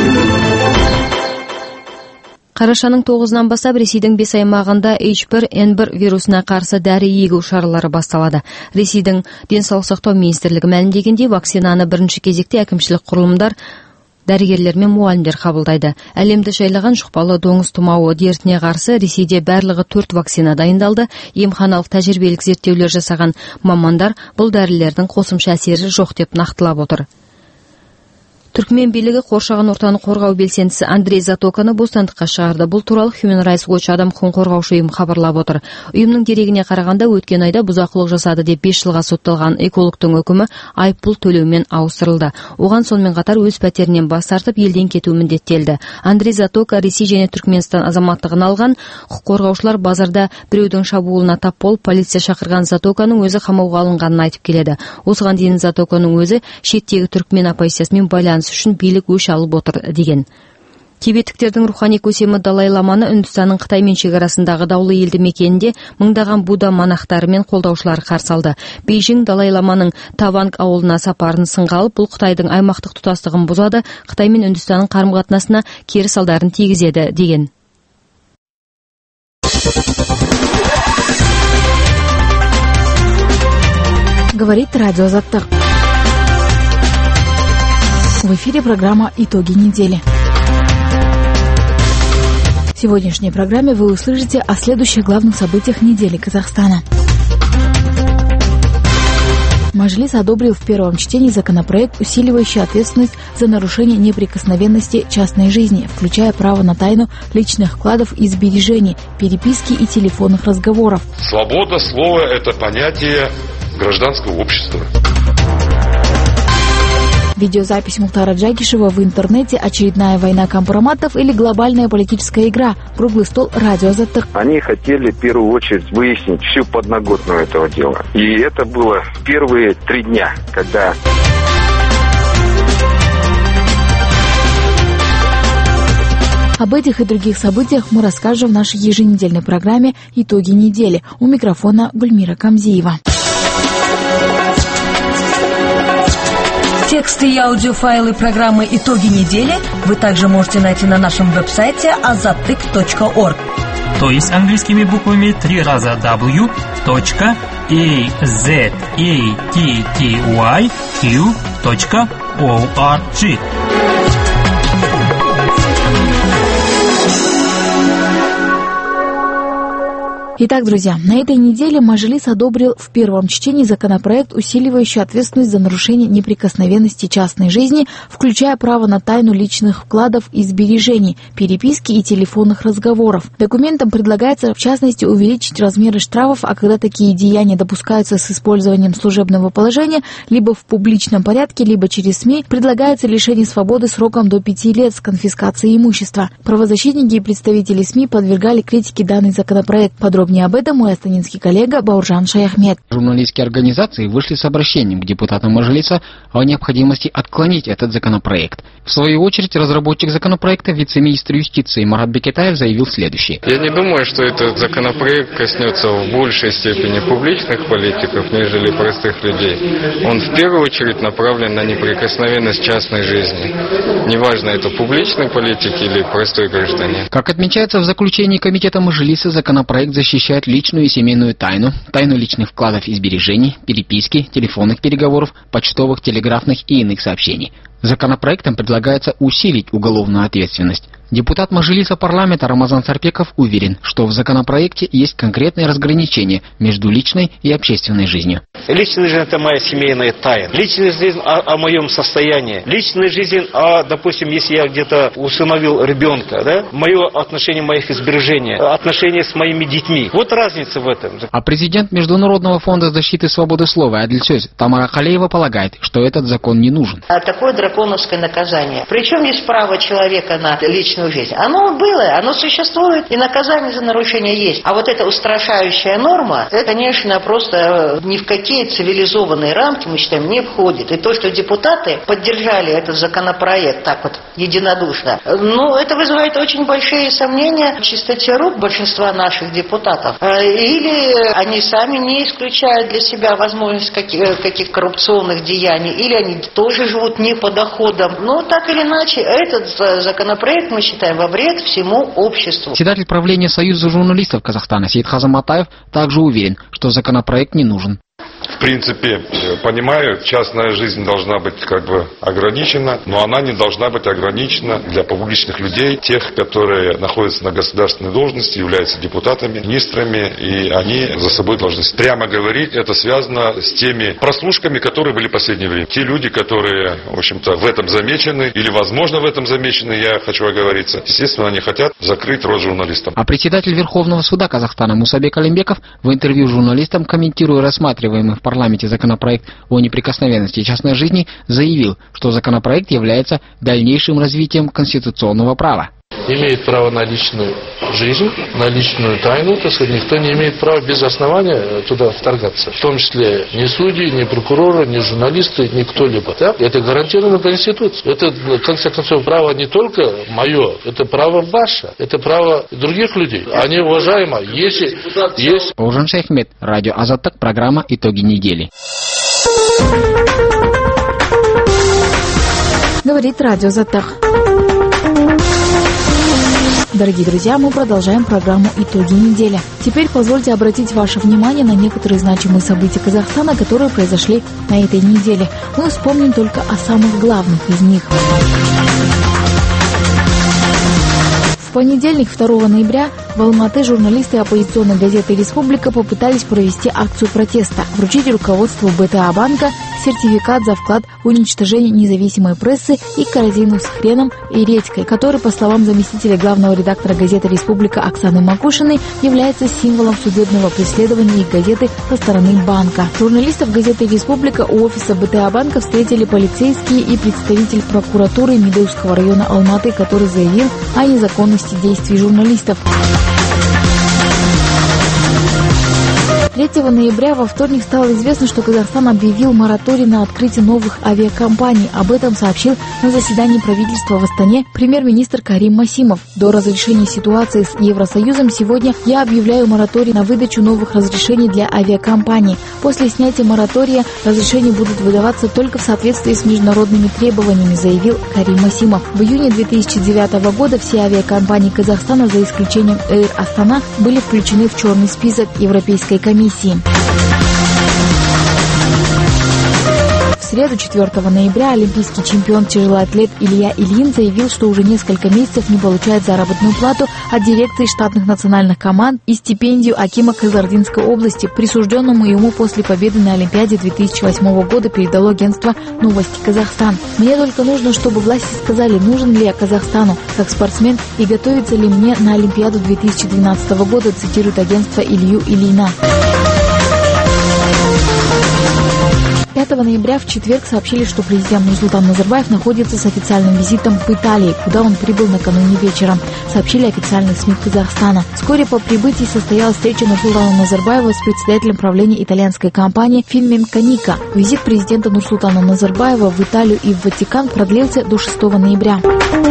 Қарашаның 9-нан бастап Ресейдің 5 аймағында H1N1 вирусына қарсы дәрі егу шаралары басталады. Ресейдің денсаулық сақтау министрлігі мәлімдегенде, вакцинаны бірінші кезекте әкімшілік құрылымдар, дәрігерлер мен мұғалімдер қабылдайды. Әлемді жайлаған жұқпалы доңыз тұмауы дертіне қарсы Ресейде барлығы 4 вакцина дайындалды. Емханалық тәжірибелік зерттеулер жасаған мамандар бұл дәрілердің қосымша әсері жоқ деп нақтылап отыр. Түркмен бийлиги коршогон ортаны коргоо белсендиси Андрей Затоканы бостандыкка чыгарды. Бул тууралуу Human Rights Watch адам укугун коргоочу уюм кабарлап отур. Уюмдун дерегине караганда өткөн айда бузакулук жасады деп 5 жылга соттолгон экологдун өкүмү айыппул төлөө менен ауыстырылды. Оган сонун катар өз патеринен бас тартып элден кетүү міндеттелди. Андрей Затока Ресей және Түркменстан азаматтыгын алган. Укук коргоочулар базарда бирөөдүн шабуулуна тап болуп, полиция шакырган Затоканын өзү камоого алынганын айтып келеді. Осыған дейін Затоканын өзі шеттегі түркмен оппозициясымен байланыс үшін бийлик өш алып отыр деген. Тибеттиктердин руханий көсемі Далай-ламаны Үндістанның Кытаймен шекарасындағы даулы елді мекенінде мыңдаған Будда монахтары мен колдоочулары каршы алды. Бейжің Далай-ламаның Таванг ауылына сапарын сынга алып, бул Кытайдын аймактык тутастыгын бузады, Кытай мен Үндістанның карым-катнашына кері салдарын тийгизеди деген. Говорит радио Азаттык. В эфире программа «Итоги недели». В сегодняшней программе вы услышите о следующих главных событиях недели Казахстана. Мажилис одобрил в первом чтении законопроект, усиливающий ответственность за нарушение неприкосновенности частной жизни, включая право на тайну личных вкладов и сбережений, переписки и телефонных разговоров. Свобода слова – это понятие гражданского общества. Видеозапись Мухтара Джакишева в интернете, очередная война компроматов или глобальная политическая игра. Круглый стол радио Азаттык. Они хотели в первую очередь выяснить всю подноготную этого дела. И это было в первые 3 дня, когда... Об этих и других событиях мы расскажем в нашей еженедельной программе «Итоги недели». У микрофона Гульмира Камзиева. Тексты и аудиофайлы программы «Итоги недели» вы также можете найти на нашем веб-сайте azattyk.org. То есть английскими буквами 3 раза w.azattyq.org. Итак, друзья, на этой неделе Мажилис одобрил в первом чтении законопроект, усиливающий ответственность за нарушение неприкосновенности частной жизни, включая право на тайну личных вкладов и сбережений, переписки и телефонных разговоров. Документом предлагается, в частности, увеличить размеры штрафов, а когда такие деяния допускаются с использованием служебного положения, либо в публичном порядке, либо через СМИ, предлагается лишение свободы сроком до 5 лет с конфискацией имущества. Правозащитники и представители СМИ подвергали критике данный законопроект. Подробнее об этом мой астанинский коллега Бауржан Шаяхмед. Журналистские организации вышли с обращением к депутатам Мажилиса о необходимости отклонить этот законопроект. В свою очередь, разработчик законопроекта, вице-министр юстиции Марат Бекетаев заявил следующее. Я не думаю, что этот законопроект коснется в большей степени публичных политиков, нежели простых людей. Он в первую очередь направлен на неприкосновенность частной жизни. Неважно, это публичный политик или простой гражданин. Как отмечается в заключении комитета Мажилиса, законопроект защищает личную и семейную тайну, тайну личных вкладов и сбережений, переписки, телефонных переговоров, почтовых, телеграфных и иных сообщений. Законопроектом предлагается усилить уголовную ответственность. Депутат Мажилиса парламента Рамазан Сарпеков уверен, что в законопроекте есть конкретные разграничения между личной и общественной жизнью. Личная жизнь – это моя семейная тайна. Личная жизнь о моем состоянии. Личная жизнь, допустим, если я где-то усыновил ребенка, да, мое отношение моих сбережений, отношения с моими детьми. Вот разница в этом. А президент Международного фонда защиты свободы слова Адильсөз Тамара Халеева полагает, что этот закон не нужен. Такое драконовское наказание. Причем есть право человека на личную жизнь. Оно было, оно существует, и наказание за нарушение есть. А вот эта устрашающая норма, это, конечно, просто ни в какие цивилизованные рамки, мы считаем, не входит. И то, что депутаты поддержали этот законопроект так вот единодушно, ну, это вызывает очень большие сомнения в чистоте рук большинства наших депутатов. Или они сами не исключают для себя возможность каких коррупционных деяний, или они тоже живут не по доходам. Но так или иначе, этот законопроект, мы считаем, во вред всему обществу. Председатель правления Союза журналистов Казахстана Сейтхазам Матаев также уверен, что законопроект не нужен. В принципе, понимаю, частная жизнь должна быть как бы ограничена, но она не должна быть ограничена для публичных людей, тех, которые находятся на государственной должности, являются депутатами, министрами, и они за собой должны прямо говорить. Это связано с теми прослушками, которые были в последнее время. Те люди, которые, в общем-то, в этом замечены, или, возможно, в этом замечены, я хочу оговориться, естественно, они хотят закрыть рот журналистам. А председатель Верховного суда Казахстана Мусабек Алимбеков в интервью журналистам, комментируя рассматриваемый в парламенте законопроект о неприкосновенности частной жизни, заявил, что законопроект является дальнейшим развитием конституционного права. Имеет право на личную жизнь, на личную тайну, так сказать, никто не имеет права без основания туда вторгаться. В том числе ни судьи, ни прокуроры, ни журналисты, ни кто-либо. Да? Это гарантировано Конституцией. Это, в конце концов, право не только мое, это право ваше, это право других людей. Они уважаемы, если есть... Бауыржан Шайхмет, радио Азаттык, программа «Итоги недели». Говорит радио Азаттык. Дорогие друзья, мы продолжаем программу «Итоги недели». Теперь позвольте обратить ваше внимание на некоторые значимые события Казахстана, которые произошли на этой неделе. Мы вспомним только о самых главных из них. В понедельник, 2 ноября, в Алматы журналисты оппозиционной газеты «Республика» попытались провести акцию протеста, вручить руководству БТА банка сертификат за вклад в уничтожение независимой прессы и корзину с хреном и редькой, который, по словам заместителя главного редактора газеты «Республика» Оксаны Макушиной, является символом судебного преследования их газеты со стороны банка. Журналистов газеты «Республика» у офиса БТА банка встретили полицейские и представитель прокуратуры Медеузского района Алматы, который заявил о незаконности действий журналистов. 3 ноября во вторник стало известно, что Казахстан объявил мораторий на открытие новых авиакомпаний. Об этом сообщил на заседании правительства в Астане премьер-министр Карим Масимов. До разрешения ситуации с Евросоюзом сегодня я объявляю мораторий на выдачу новых разрешений для авиакомпаний. После снятия моратория разрешения будут выдаваться только в соответствии с международными требованиями, заявил Карим Масимов. В июне 2009 года все авиакомпании Казахстана, за исключением Air Астана, были включены в черный список Европейской комиссии. В среду, 4 ноября, олимпийский чемпион тяжелоатлет Илья Ильин заявил, что уже несколько месяцев не получает заработную плату от дирекции штатных национальных команд и стипендию акима Кызылординской области, присужденному ему после победы на Олимпиаде 2008 года, передало агентство «Новости Казахстан». «Мне только нужно, чтобы власти сказали, нужен ли я Казахстану как спортсмен и готовится ли мне на Олимпиаду 2012 года», цитирует агентство Илью Ильина. 5 ноября в четверг сообщили, что президент Нурсултан Назарбаев находится с официальным визитом в Италии, куда он прибыл накануне вечером, сообщили официальные СМИ Казахстана. Вскоре по прибытии состоялась встреча Нурсултана Назарбаева с председателем правления итальянской компании Финмемканика. Визит президента Нурсултана Назарбаева в Италию и в Ватикан продлился до 6 ноября.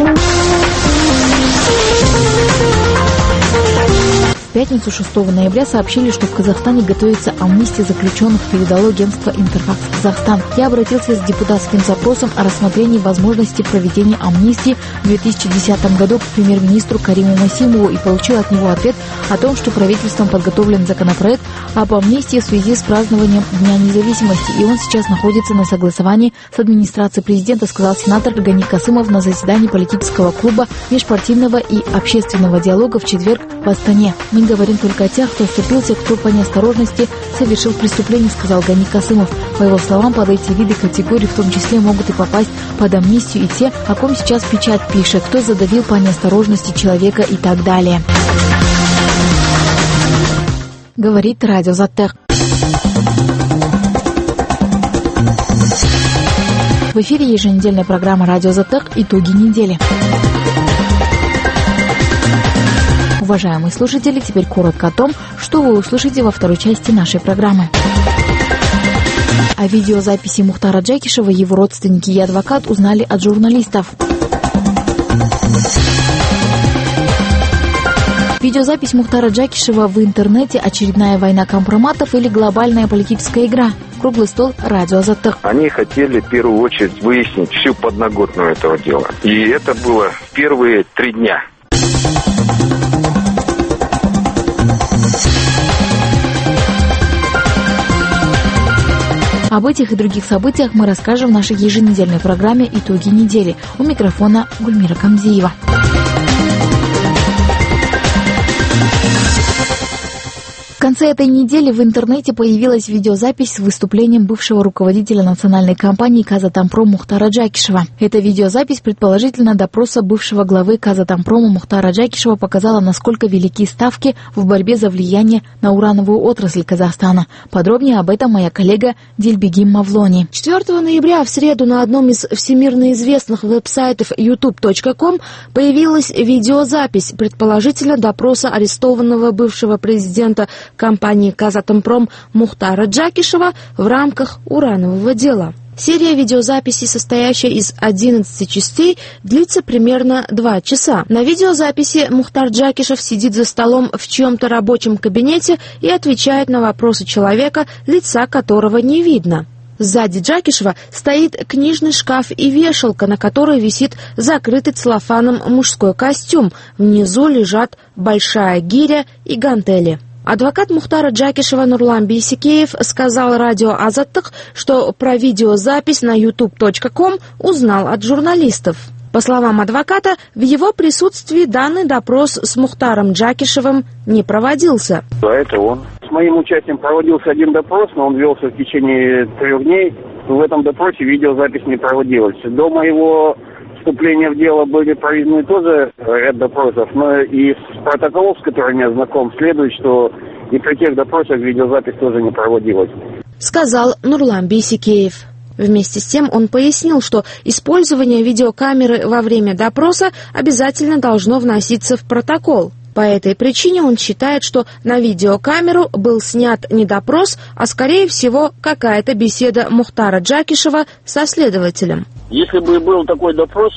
В пятницу 6 ноября сообщили, что в Казахстане готовится амнистия заключенных, передало агентство «Интерфакс Казахстан». Я обратился с депутатским запросом о рассмотрении возможности проведения амнистии в 2010 году к премьер-министру Кариму Масимову и получил от него ответ о том, что правительством подготовлен законопроект об амнистии в связи с празднованием Дня независимости, и он сейчас находится на согласовании с администрацией президента, сказал сенатор Гани Касымов на заседании политического клуба межпартийного и общественного диалога в четверг в Астане. «Мы говорим только о тех, кто оступился, кто по неосторожности совершил преступление», сказал Гани Касымов. По его словам, под эти виды категорий в том числе могут и попасть под амнистию и те, о ком сейчас печать пишет, кто задавил по неосторожности человека и так далее. Говорит радио Азаттык. В эфире еженедельная программа «Радио Азаттык. Итоги недели». Уважаемые слушатели, теперь коротко о том, что вы услышите во второй части нашей программы. О видеозаписи Мухтара Джакишева его родственники и адвокат узнали от журналистов. Видеозапись Мухтара Джакишева в интернете, очередная война компроматов или глобальная политическая игра. Круглый стол «Радио Азаттык». Они хотели в первую очередь выяснить всю подноготную этого дела. И это было в первые 3 дня. Об этих и других событиях мы расскажем в нашей еженедельной программе «Итоги недели». У микрофона Гульмира Камзиева. В конце этой недели в интернете появилась видеозапись с выступлением бывшего руководителя национальной компании «Казатомпром» Мухтара Джакишева. Эта видеозапись, предположительно, допроса бывшего главы «Казатомпрома» Мухтара Джакишева показала, насколько велики ставки в борьбе за влияние на урановую отрасль Казахстана. Подробнее об этом моя коллега Дильбегим Мавлони. 4 ноября в среду на одном из всемирно известных веб-сайтов youtube.com появилась видеозапись, предположительно, допроса арестованного бывшего президента компании «Казатомпром» Мухтара Джакишева в рамках уранового дела. Серия видеозаписей, состоящая из 11 частей, длится примерно 2 часа. На видеозаписи Мухтар Джакишев сидит за столом в чьем-то рабочем кабинете и отвечает на вопросы человека, лица которого не видно. Сзади Джакишева стоит книжный шкаф и вешалка, на которой висит закрытый целлофаном мужской костюм. Внизу лежат большая гиря и гантели. Адвокат Мухтара Джакишева Нурлан Бейсекеев сказал радио «Азаттык», что про видеозапись на youtube.com узнал от журналистов. По словам адвоката, в его присутствии данный допрос с Мухтаром Джакишевым не проводился. Да, это он. С моим участием проводился один допрос, но он велся в течение 3 дней. В этом допросе видеозапись не проводилась. До моего вступления в дело были проведены тоже ряд допросов, но и с протоколов, с которыми я знаком, следует, что и при тех допросах видеозапись тоже не проводилась. Сказал Нурлан Бейсекеев. Вместе с тем он пояснил, что использование видеокамеры во время допроса обязательно должно вноситься в протокол. По этой причине он считает, что на видеокамеру был снят не допрос, а, скорее всего, какая-то беседа Мухтара Джакишева со следователем. Если бы был такой допрос,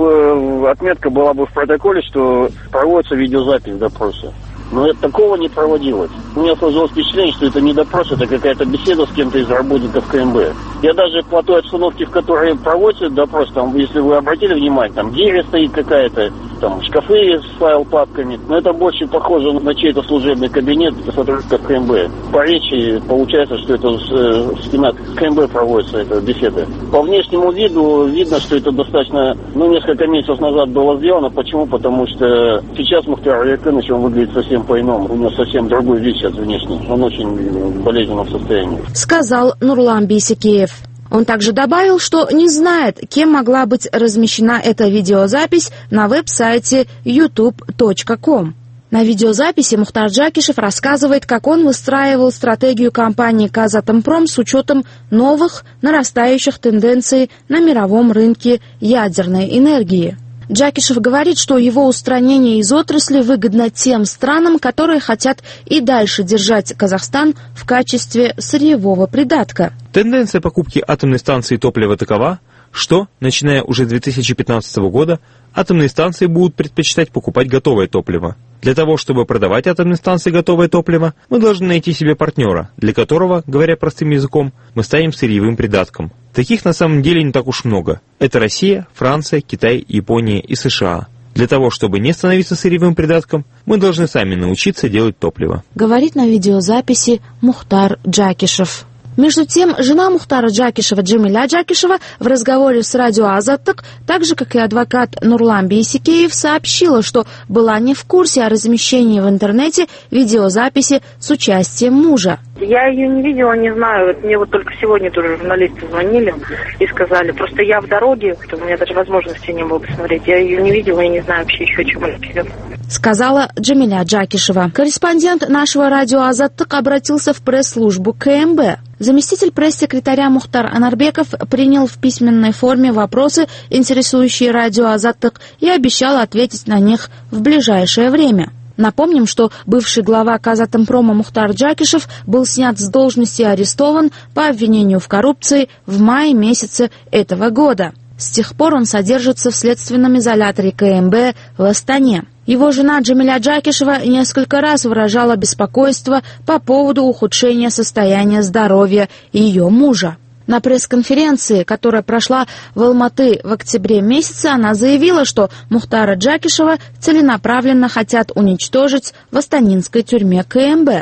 отметка была бы в протоколе, что проводится видеозапись допроса. Но такого не проводилось. У меня сложилось впечатление, что это не допрос, это какая-то беседа с кем-то из работников КМБ. Я даже по той обстановке, в которой проводится допрос, там, если вы обратили внимание, там гиря стоит какая-то, там шкафы с файл-папками, но это больше похоже на чей-то служебный кабинет сотрудников КМБ. По речи получается, что это в стенах КМБ проводится эта беседа. По внешнему виду видно, что это достаточно, несколько месяцев назад было сделано. Почему? Потому что сейчас Мухтар Аликанович, он выглядит совсем по-иному. У него совсем другой вид сейчас внешний. Он очень в болезненном состоянии. Сказал Нурлан Бейсекеев. Он также добавил, что не знает, кем могла быть размещена эта видеозапись на веб-сайте youtube.com. На видеозаписи Мухтар Джакишев рассказывает, как он выстраивал стратегию компании «Казатомпром» с учетом новых, нарастающих тенденций на мировом рынке ядерной энергии. Джакишев говорит, что его устранение из отрасли выгодно тем странам, которые хотят и дальше держать Казахстан в качестве сырьевого придатка. Тенденция покупки атомной станции топлива такова, что, начиная уже с 2015 года, атомные станции будут предпочитать покупать готовое топливо. Для того, чтобы продавать атомные станции готовое топливо, мы должны найти себе партнера, для которого, говоря простым языком, мы станем сырьевым придатком. Таких на самом деле не так уж много. Это Россия, Франция, Китай, Япония и США. Для того, чтобы не становиться сырьевым придатком, мы должны сами научиться делать топливо. Говорит на видеозаписи Мухтар Джакишев. Между тем, жена Мухтара Джакишева Джамиля Джакишева в разговоре с радио «Азаттык», так же, как и адвокат Нурлан Бейсекеев, сообщила, что была не в курсе о размещении в интернете видеозаписи с участием мужа. Я ее не видела, не знаю. Мне только сегодня тоже журналисты звонили и сказали. Просто я в дороге, у меня даже возможности не было посмотреть. Я ее не видела и не знаю вообще еще, чем она пишет. Сказала Джамиля Джакишева. Корреспондент нашего радио «Азаттык» обратился в пресс-службу КМБ. Заместитель пресс-секретаря Мухтар Анарбеков принял в письменной форме вопросы, интересующие радио «Азаттык», и обещал ответить на них в ближайшее время. Напомним, что бывший глава Казатомпрома Мухтар Джакишев был снят с должности и арестован по обвинению в коррупции в мае месяце этого года. С тех пор он содержится в следственном изоляторе КМБ в Астане. Его жена Джамиля Джакишева несколько раз выражала беспокойство по поводу ухудшения состояния здоровья ее мужа. На пресс-конференции, которая прошла в Алматы в октябре месяце, она заявила, что Мухтара Джакишева целенаправленно хотят уничтожить в астанинской тюрьме КМБ.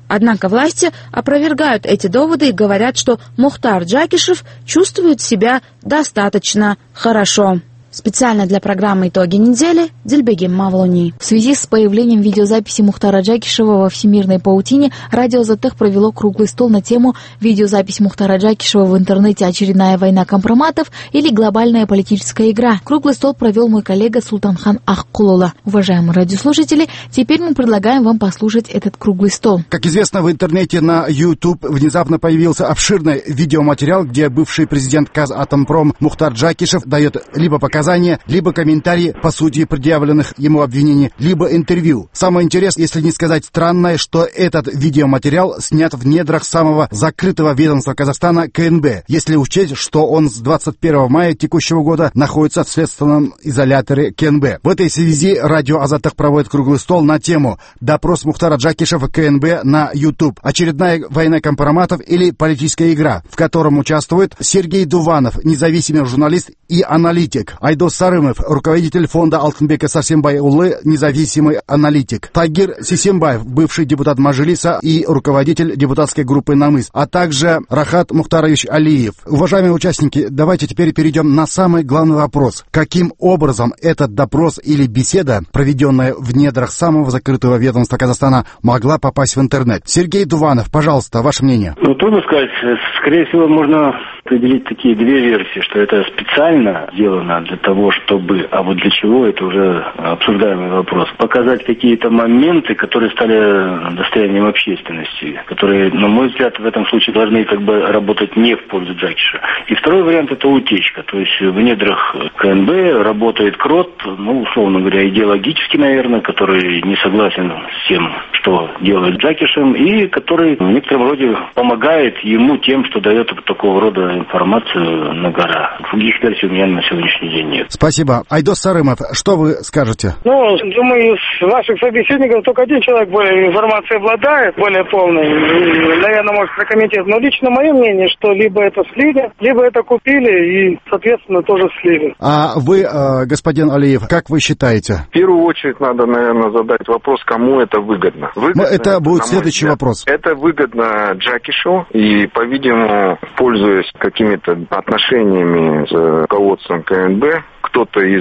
Однако власти опровергают эти доводы и говорят, что Мухтар Джакишев чувствует себя достаточно хорошо. Специально для программы «Итоги недели» Дильбегим Мавлони. В связи с появлением видеозаписи Мухтара Джакишева во всемирной паутине, радио «Азаттык» провело круглый стол на тему «Видеозапись Мухтара Джакишева в интернете. Очередная война компроматов или глобальная политическая игра». Круглый стол провел мой коллега Султанхан Ахкулула. Уважаемые радиослушатели, теперь мы предлагаем вам послушать этот круглый стол. Как известно, в интернете на YouTube внезапно появился обширный видеоматериал, где бывший президент Казатомпром Мухтар Джакишев дает либо показания, либо комментарии по сути предъявленных ему обвинений, либо интервью. Самое интересное, если не сказать странное, что этот видеоматериал снят в недрах самого закрытого ведомства Казахстана КНБ, если учесть, что он с 21 мая текущего года находится в следственном изоляторе КНБ. В этой связи радио «Азаттык» проводит круглый стол на тему «Допрос Мухтара Джакишева КНБ на YouTube. Очередная война компроматов или политическая игра», в котором участвует Сергей Дуванов, независимый журналист и аналитик, Айдос Сарымов, руководитель фонда Алтынбека Сарсенбай-Улы, независимый аналитик, Тагир Сисембаев, бывший депутат Мажилиса и руководитель депутатской группы «Намыс», а также Рахат Мухтарович Алиев. Уважаемые участники, давайте теперь перейдем на самый главный вопрос. Каким образом этот допрос или беседа, проведенная в недрах самого закрытого ведомства Казахстана, могла попасть в интернет? Сергей Дуванов, пожалуйста, ваше мнение. Трудно сказать. Скорее всего, можно определить такие две версии, что это специально сделано для того, чтобы, а вот для чего, это уже обсуждаемый вопрос, показать какие-то моменты, которые стали достоянием общественности, которые, на мой взгляд, в этом случае должны как бы работать не в пользу Джакиша. И второй вариант — это утечка, то есть в недрах КНБ работает крот, условно говоря, идеологически, наверное, который не согласен с тем, что делает Джакишем, и который в некотором роде помогает ему тем, что дает такого рода информацию на гора. Других версий у меня на сегодняшний день нет. Спасибо. Айдос Сарымов, что вы скажете? Думаю, из ваших собеседников только один человек более информацией обладает, более полной. Наверное, может прокомментировать. Но лично мое мнение, что либо это слили, либо это купили и, соответственно, тоже слили. А вы, господин Алиев, как вы считаете? В первую очередь надо, наверное, задать вопрос, кому это выгодно. Это будет следующий вопрос. Это выгодно Джакишу и, по-видимому, пользуясь какими-то отношениями с руководством КНБ, кто-то из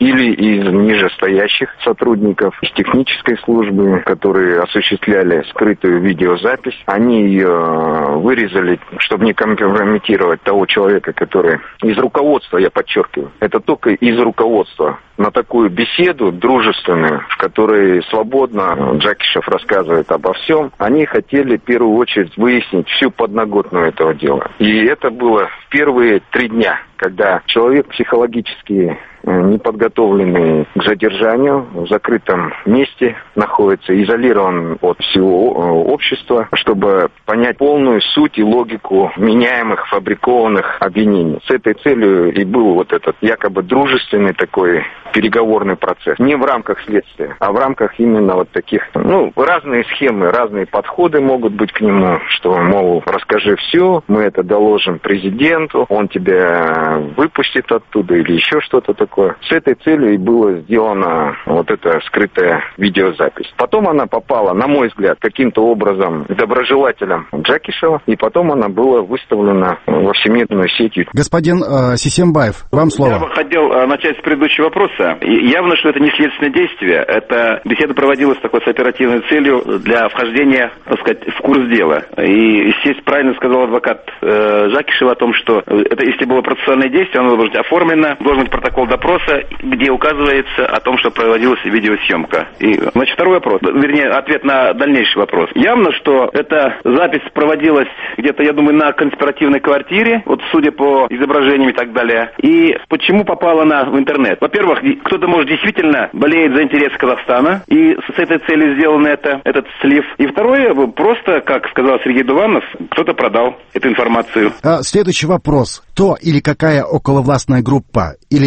нижестоящих сотрудников из технической службы, которые осуществляли скрытую видеозапись, они ее вырезали, чтобы не компрометировать того человека, который из руководства, я подчеркиваю, это только из руководства, на такую беседу дружественную, в которой свободно Джакишев рассказывает обо всем. Они хотели в первую очередь выяснить всю подноготную этого дела. И это было в первые 3 дня, когда человек психологически неподготовленный к задержанию, в закрытом месте находится, изолирован от всего общества, чтобы понять полную суть и логику меняемых, фабрикованных обвинений. С этой целью и был вот этот якобы дружественный такой переговорный процесс. Не в рамках следствия, а в рамках именно вот таких, разные схемы, разные подходы могут быть к нему, что, мол, расскажи все, мы это доложим президенту, он тебя выпустит оттуда или еще что-то такое. С этой целью и была сделана вот эта скрытая видеозапись. Потом она попала, на мой взгляд, каким-то образом к доброжелателям Джакишева, и потом она была выставлена во всемирную сеть. Господин Сисембаев, вам слово. Я бы хотел начать с предыдущего вопроса. Явно, что это не следственное действие. Эта беседа проводилась такой с оперативной целью для вхождения, так сказать, в курс дела. И, естественно, правильно сказал адвокат Джакишева о том, что это, если было процессуальное действие, оно должно быть оформлено, должен быть протокол допроса, где указывается о том, что проводилась видеосъемка. И, второй вопрос, вернее, ответ на дальнейший вопрос. Явно, что эта запись проводилась где-то, я думаю, на конспиративной квартире, вот судя по изображениям и так далее. И почему попала она в интернет? Во-первых, кто-то, может, действительно болеет за интересы Казахстана, и с этой целью сделан этот слив. И второе, просто, как сказал Сергей Дуванов, кто-то продал эту информацию. Следующий вопрос. Кто или какая околовластная группа или клан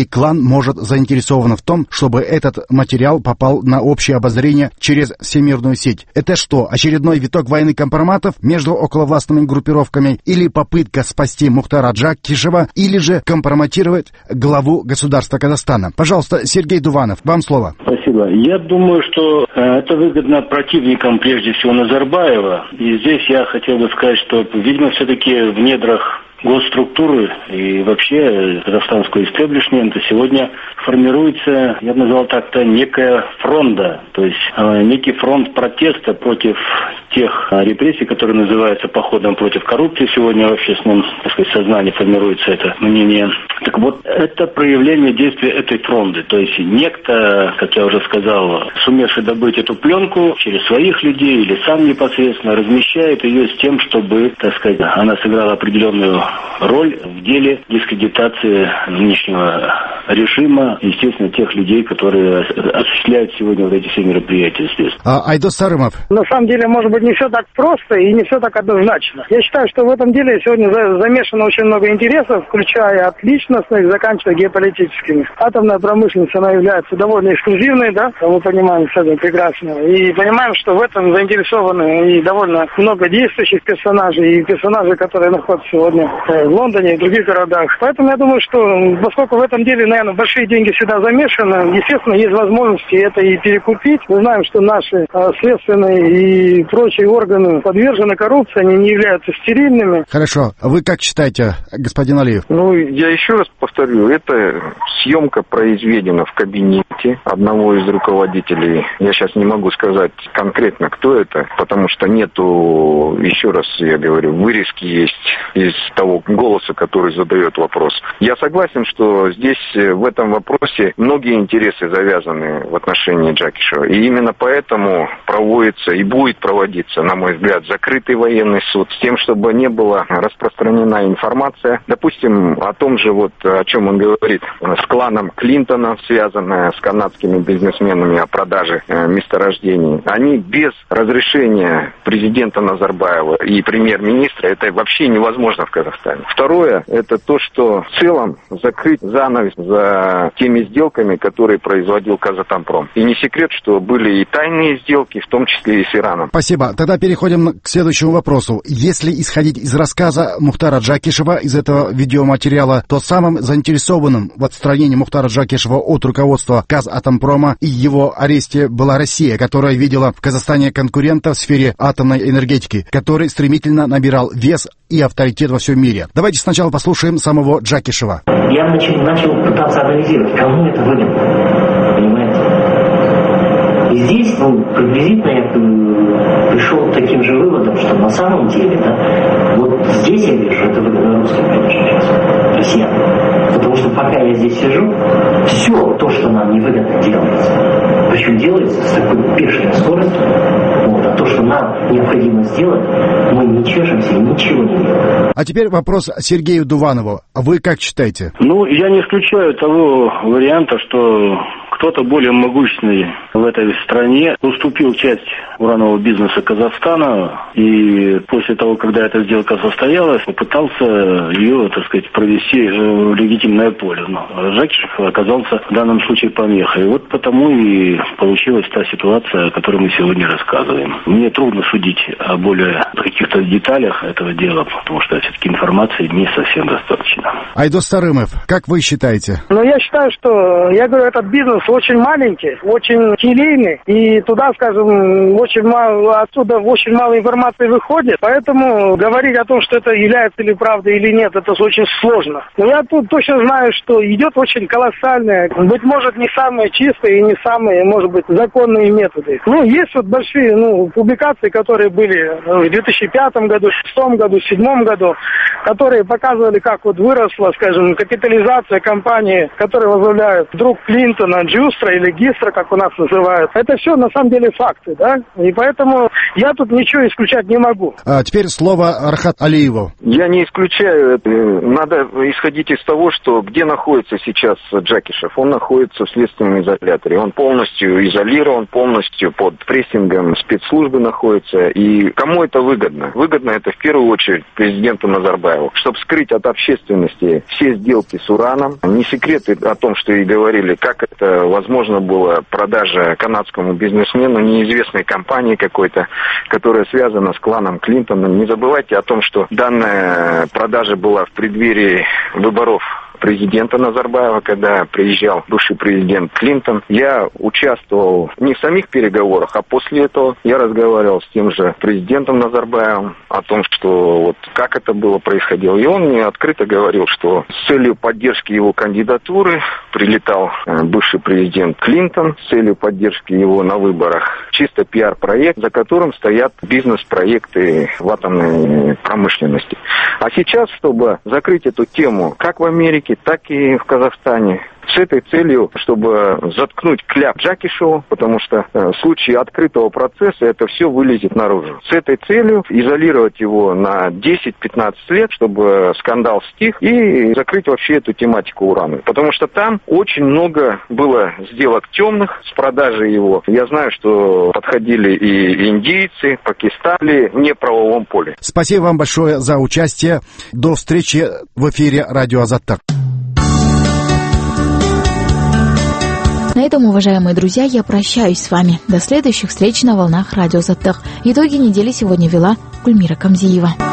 может, заинтересована в том, чтобы этот материал попал на общее обозрение через всемирную сеть. Это что, очередной виток войны компроматов между околовластными группировками или попытка спасти Мухтара Джакишева, или же компрометировать главу государства Казахстана? Пожалуйста, Сергей Дуванов, вам слово. Спасибо. Я думаю, что это выгодно противникам, прежде всего, Назарбаева. И здесь я хотел бы сказать, что, видимо, все-таки в недрах госструктуры и вообще казахстанского истеблишмента сегодня формируется, я бы назвал так-то, некая фронта, то есть некий фронт протеста против тех репрессий, которые называются походом против коррупции. Сегодня в общественном, так сказать, сознании формируется это мнение. Так вот, это проявление действия этой фронты. То есть некто, как я уже сказал, сумевший добыть эту пленку через своих людей или сам непосредственно размещает ее с тем, чтобы, так сказать, она сыграла определенную роль в деле дискредитации нынешнего режима, естественно, тех людей, которые осуществляют сегодня вот эти все мероприятия здесь. Айдос Сарымов. На самом деле, может быть, не все так просто и не все так однозначно. Я считаю, что в этом деле сегодня замешано очень много интересов, включая от личностных, заканчивая геополитическими. Атомная промышленность, она является довольно эксклюзивной, да, мы понимаем с этим прекрасно. И понимаем, что в этом заинтересованы и довольно много действующих персонажей, и персонажей, которые находятся сегодня в Лондоне и в других городах. Поэтому я думаю, что поскольку в этом деле, наверное, большие деньги всегда замешаны, естественно, есть возможности это и перекупить. Мы знаем, что наши следственные и прочие органы подвержены коррупции, они не являются стерильными. Хорошо. Вы как считаете, господин Алиев? Ну, я еще раз повторю, это съемка произведена в кабинете одного из руководителей. Я сейчас не могу сказать конкретно, кто это, потому что нету, еще раз я говорю, вырезки есть из того голоса, который задает вопрос. Я согласен, что здесь в этом вопросе многие интересы завязаны в отношении Джакишева. И именно поэтому проводится и будет проводиться, на мой взгляд, закрытый военный суд с тем, чтобы не была распространена информация, допустим, о том же, вот о чем он говорит, с кланом Клинтона, связанная с канадскими бизнесменами о продаже месторождений. Они без разрешения президента Назарбаева и премьер-министра, это вообще невозможно в Казахстане. Второе, это то, что в целом закрыть занавес за теми сделками, которые производил Казатомпром. И не секрет, что были и тайные сделки, в том числе и с Ираном. Спасибо. Тогда переходим к следующему вопросу. Если исходить из рассказа Мухтара Джакишева, из этого видеоматериала, то самым заинтересованным в отстранении Мухтара Джакишева от руководства Казатомпрома и его аресте была Россия, которая видела в Казахстане конкурента в сфере атомной энергетики, который стремительно набирал вес и авторитет во всем мире. Давайте сначала послушаем самого Джакишева. Я начал пытаться анализировать, кому это выгодно, понимаете? И здесь, приблизительно я пришел к таким же выводам, что на самом деле, да, вот здесь я вижу, это выгодно русским, конечно, сейчас, россиянам. Потому что пока я здесь сижу, все то, что нам невыгодно, делается. Причем делается с такой бешеной скоростью. Вот, а то, что нам необходимо сделать, мы не чешемся и ничего не делаем. А теперь вопрос Сергею Дуванову. Вы как считаете? Ну, я не исключаю того варианта, что кто-то более могущественный в этой стране уступил часть уранового бизнеса Казахстана, и после того, когда эта сделка состоялась, попытался ее, так сказать, провести в легитимное поле. Но Джакишев оказался в данном случае помехой. И вот потому и получилась та ситуация, о которой мы сегодня рассказываем. Мне трудно судить о более каких-то деталях этого дела, потому что все-таки информации не совсем достаточно. Айдос Сарымов, как вы считаете? Ну, я считаю, что, я говорю, этот бизнес очень маленький, очень келейный, и туда, скажем, очень мало, отсюда очень мало информации выходит, поэтому говорить о том, что это является ли правдой или нет, это очень сложно. Но я тут точно знаю, что идет очень колоссальная, быть может, не самые чистые и не самые, может быть, законные методы. Ну, есть вот большие, публикации, которые были в 2005 году, 2006 году, 2007 году, которые показывали, как вот выросла, скажем, капитализация компании, которые возглавляют друг Клинтона, Джустра или Гистра, как у нас называют. Это все на самом деле факты, да? И поэтому я тут ничего исключать не могу. А теперь слово Рахат Алиеву. Я не исключаю. Надо исходить из того, что где находится сейчас Джакишев. Он находится в следственном изоляторе. Он полностью изолирован, полностью под прессингом спецслужбы находится. И кому это выгодно? Выгодно это в первую очередь президенту Назарбаеву. Назарбаеву, чтобы скрыть от общественности все сделки с ураном. Не секреты о том, что и говорили, как это возможно было продажа канадскому бизнесмену неизвестной компании какой-то, которая связана с кланом Клинтона. Не забывайте о том, что данная продажа была в преддверии выборов президента Назарбаева, когда приезжал бывший президент Клинтон. Я участвовал не в самих переговорах, а после этого я разговаривал с тем же президентом Назарбаевым о том, что вот как это было происходило. И он мне открыто говорил, что с целью поддержки его кандидатуры прилетал бывший президент Клинтон, с целью поддержки его на выборах. Чисто пиар-проект, за которым стоят бизнес-проекты в атомной промышленности. А сейчас, чтобы закрыть эту тему как в Америке, так и в Казахстане, с этой целью, чтобы заткнуть кляп Джакишеву, потому что в случае открытого процесса это все вылезет наружу. С этой целью изолировать его на 10-15 лет, чтобы скандал стих, и закрыть вообще эту тематику урана. Потому что там очень много было сделок темных с продажей его. Я знаю, что подходили и индийцы, Пакистаны в неправовом поле. Спасибо вам большое за участие. До встречи в эфире Радио Азаттык. На этом, уважаемые друзья, я прощаюсь с вами. До следующих встреч на волнах Радио Азаттык. Итоги недели сегодня вела Гульмира Камзиева.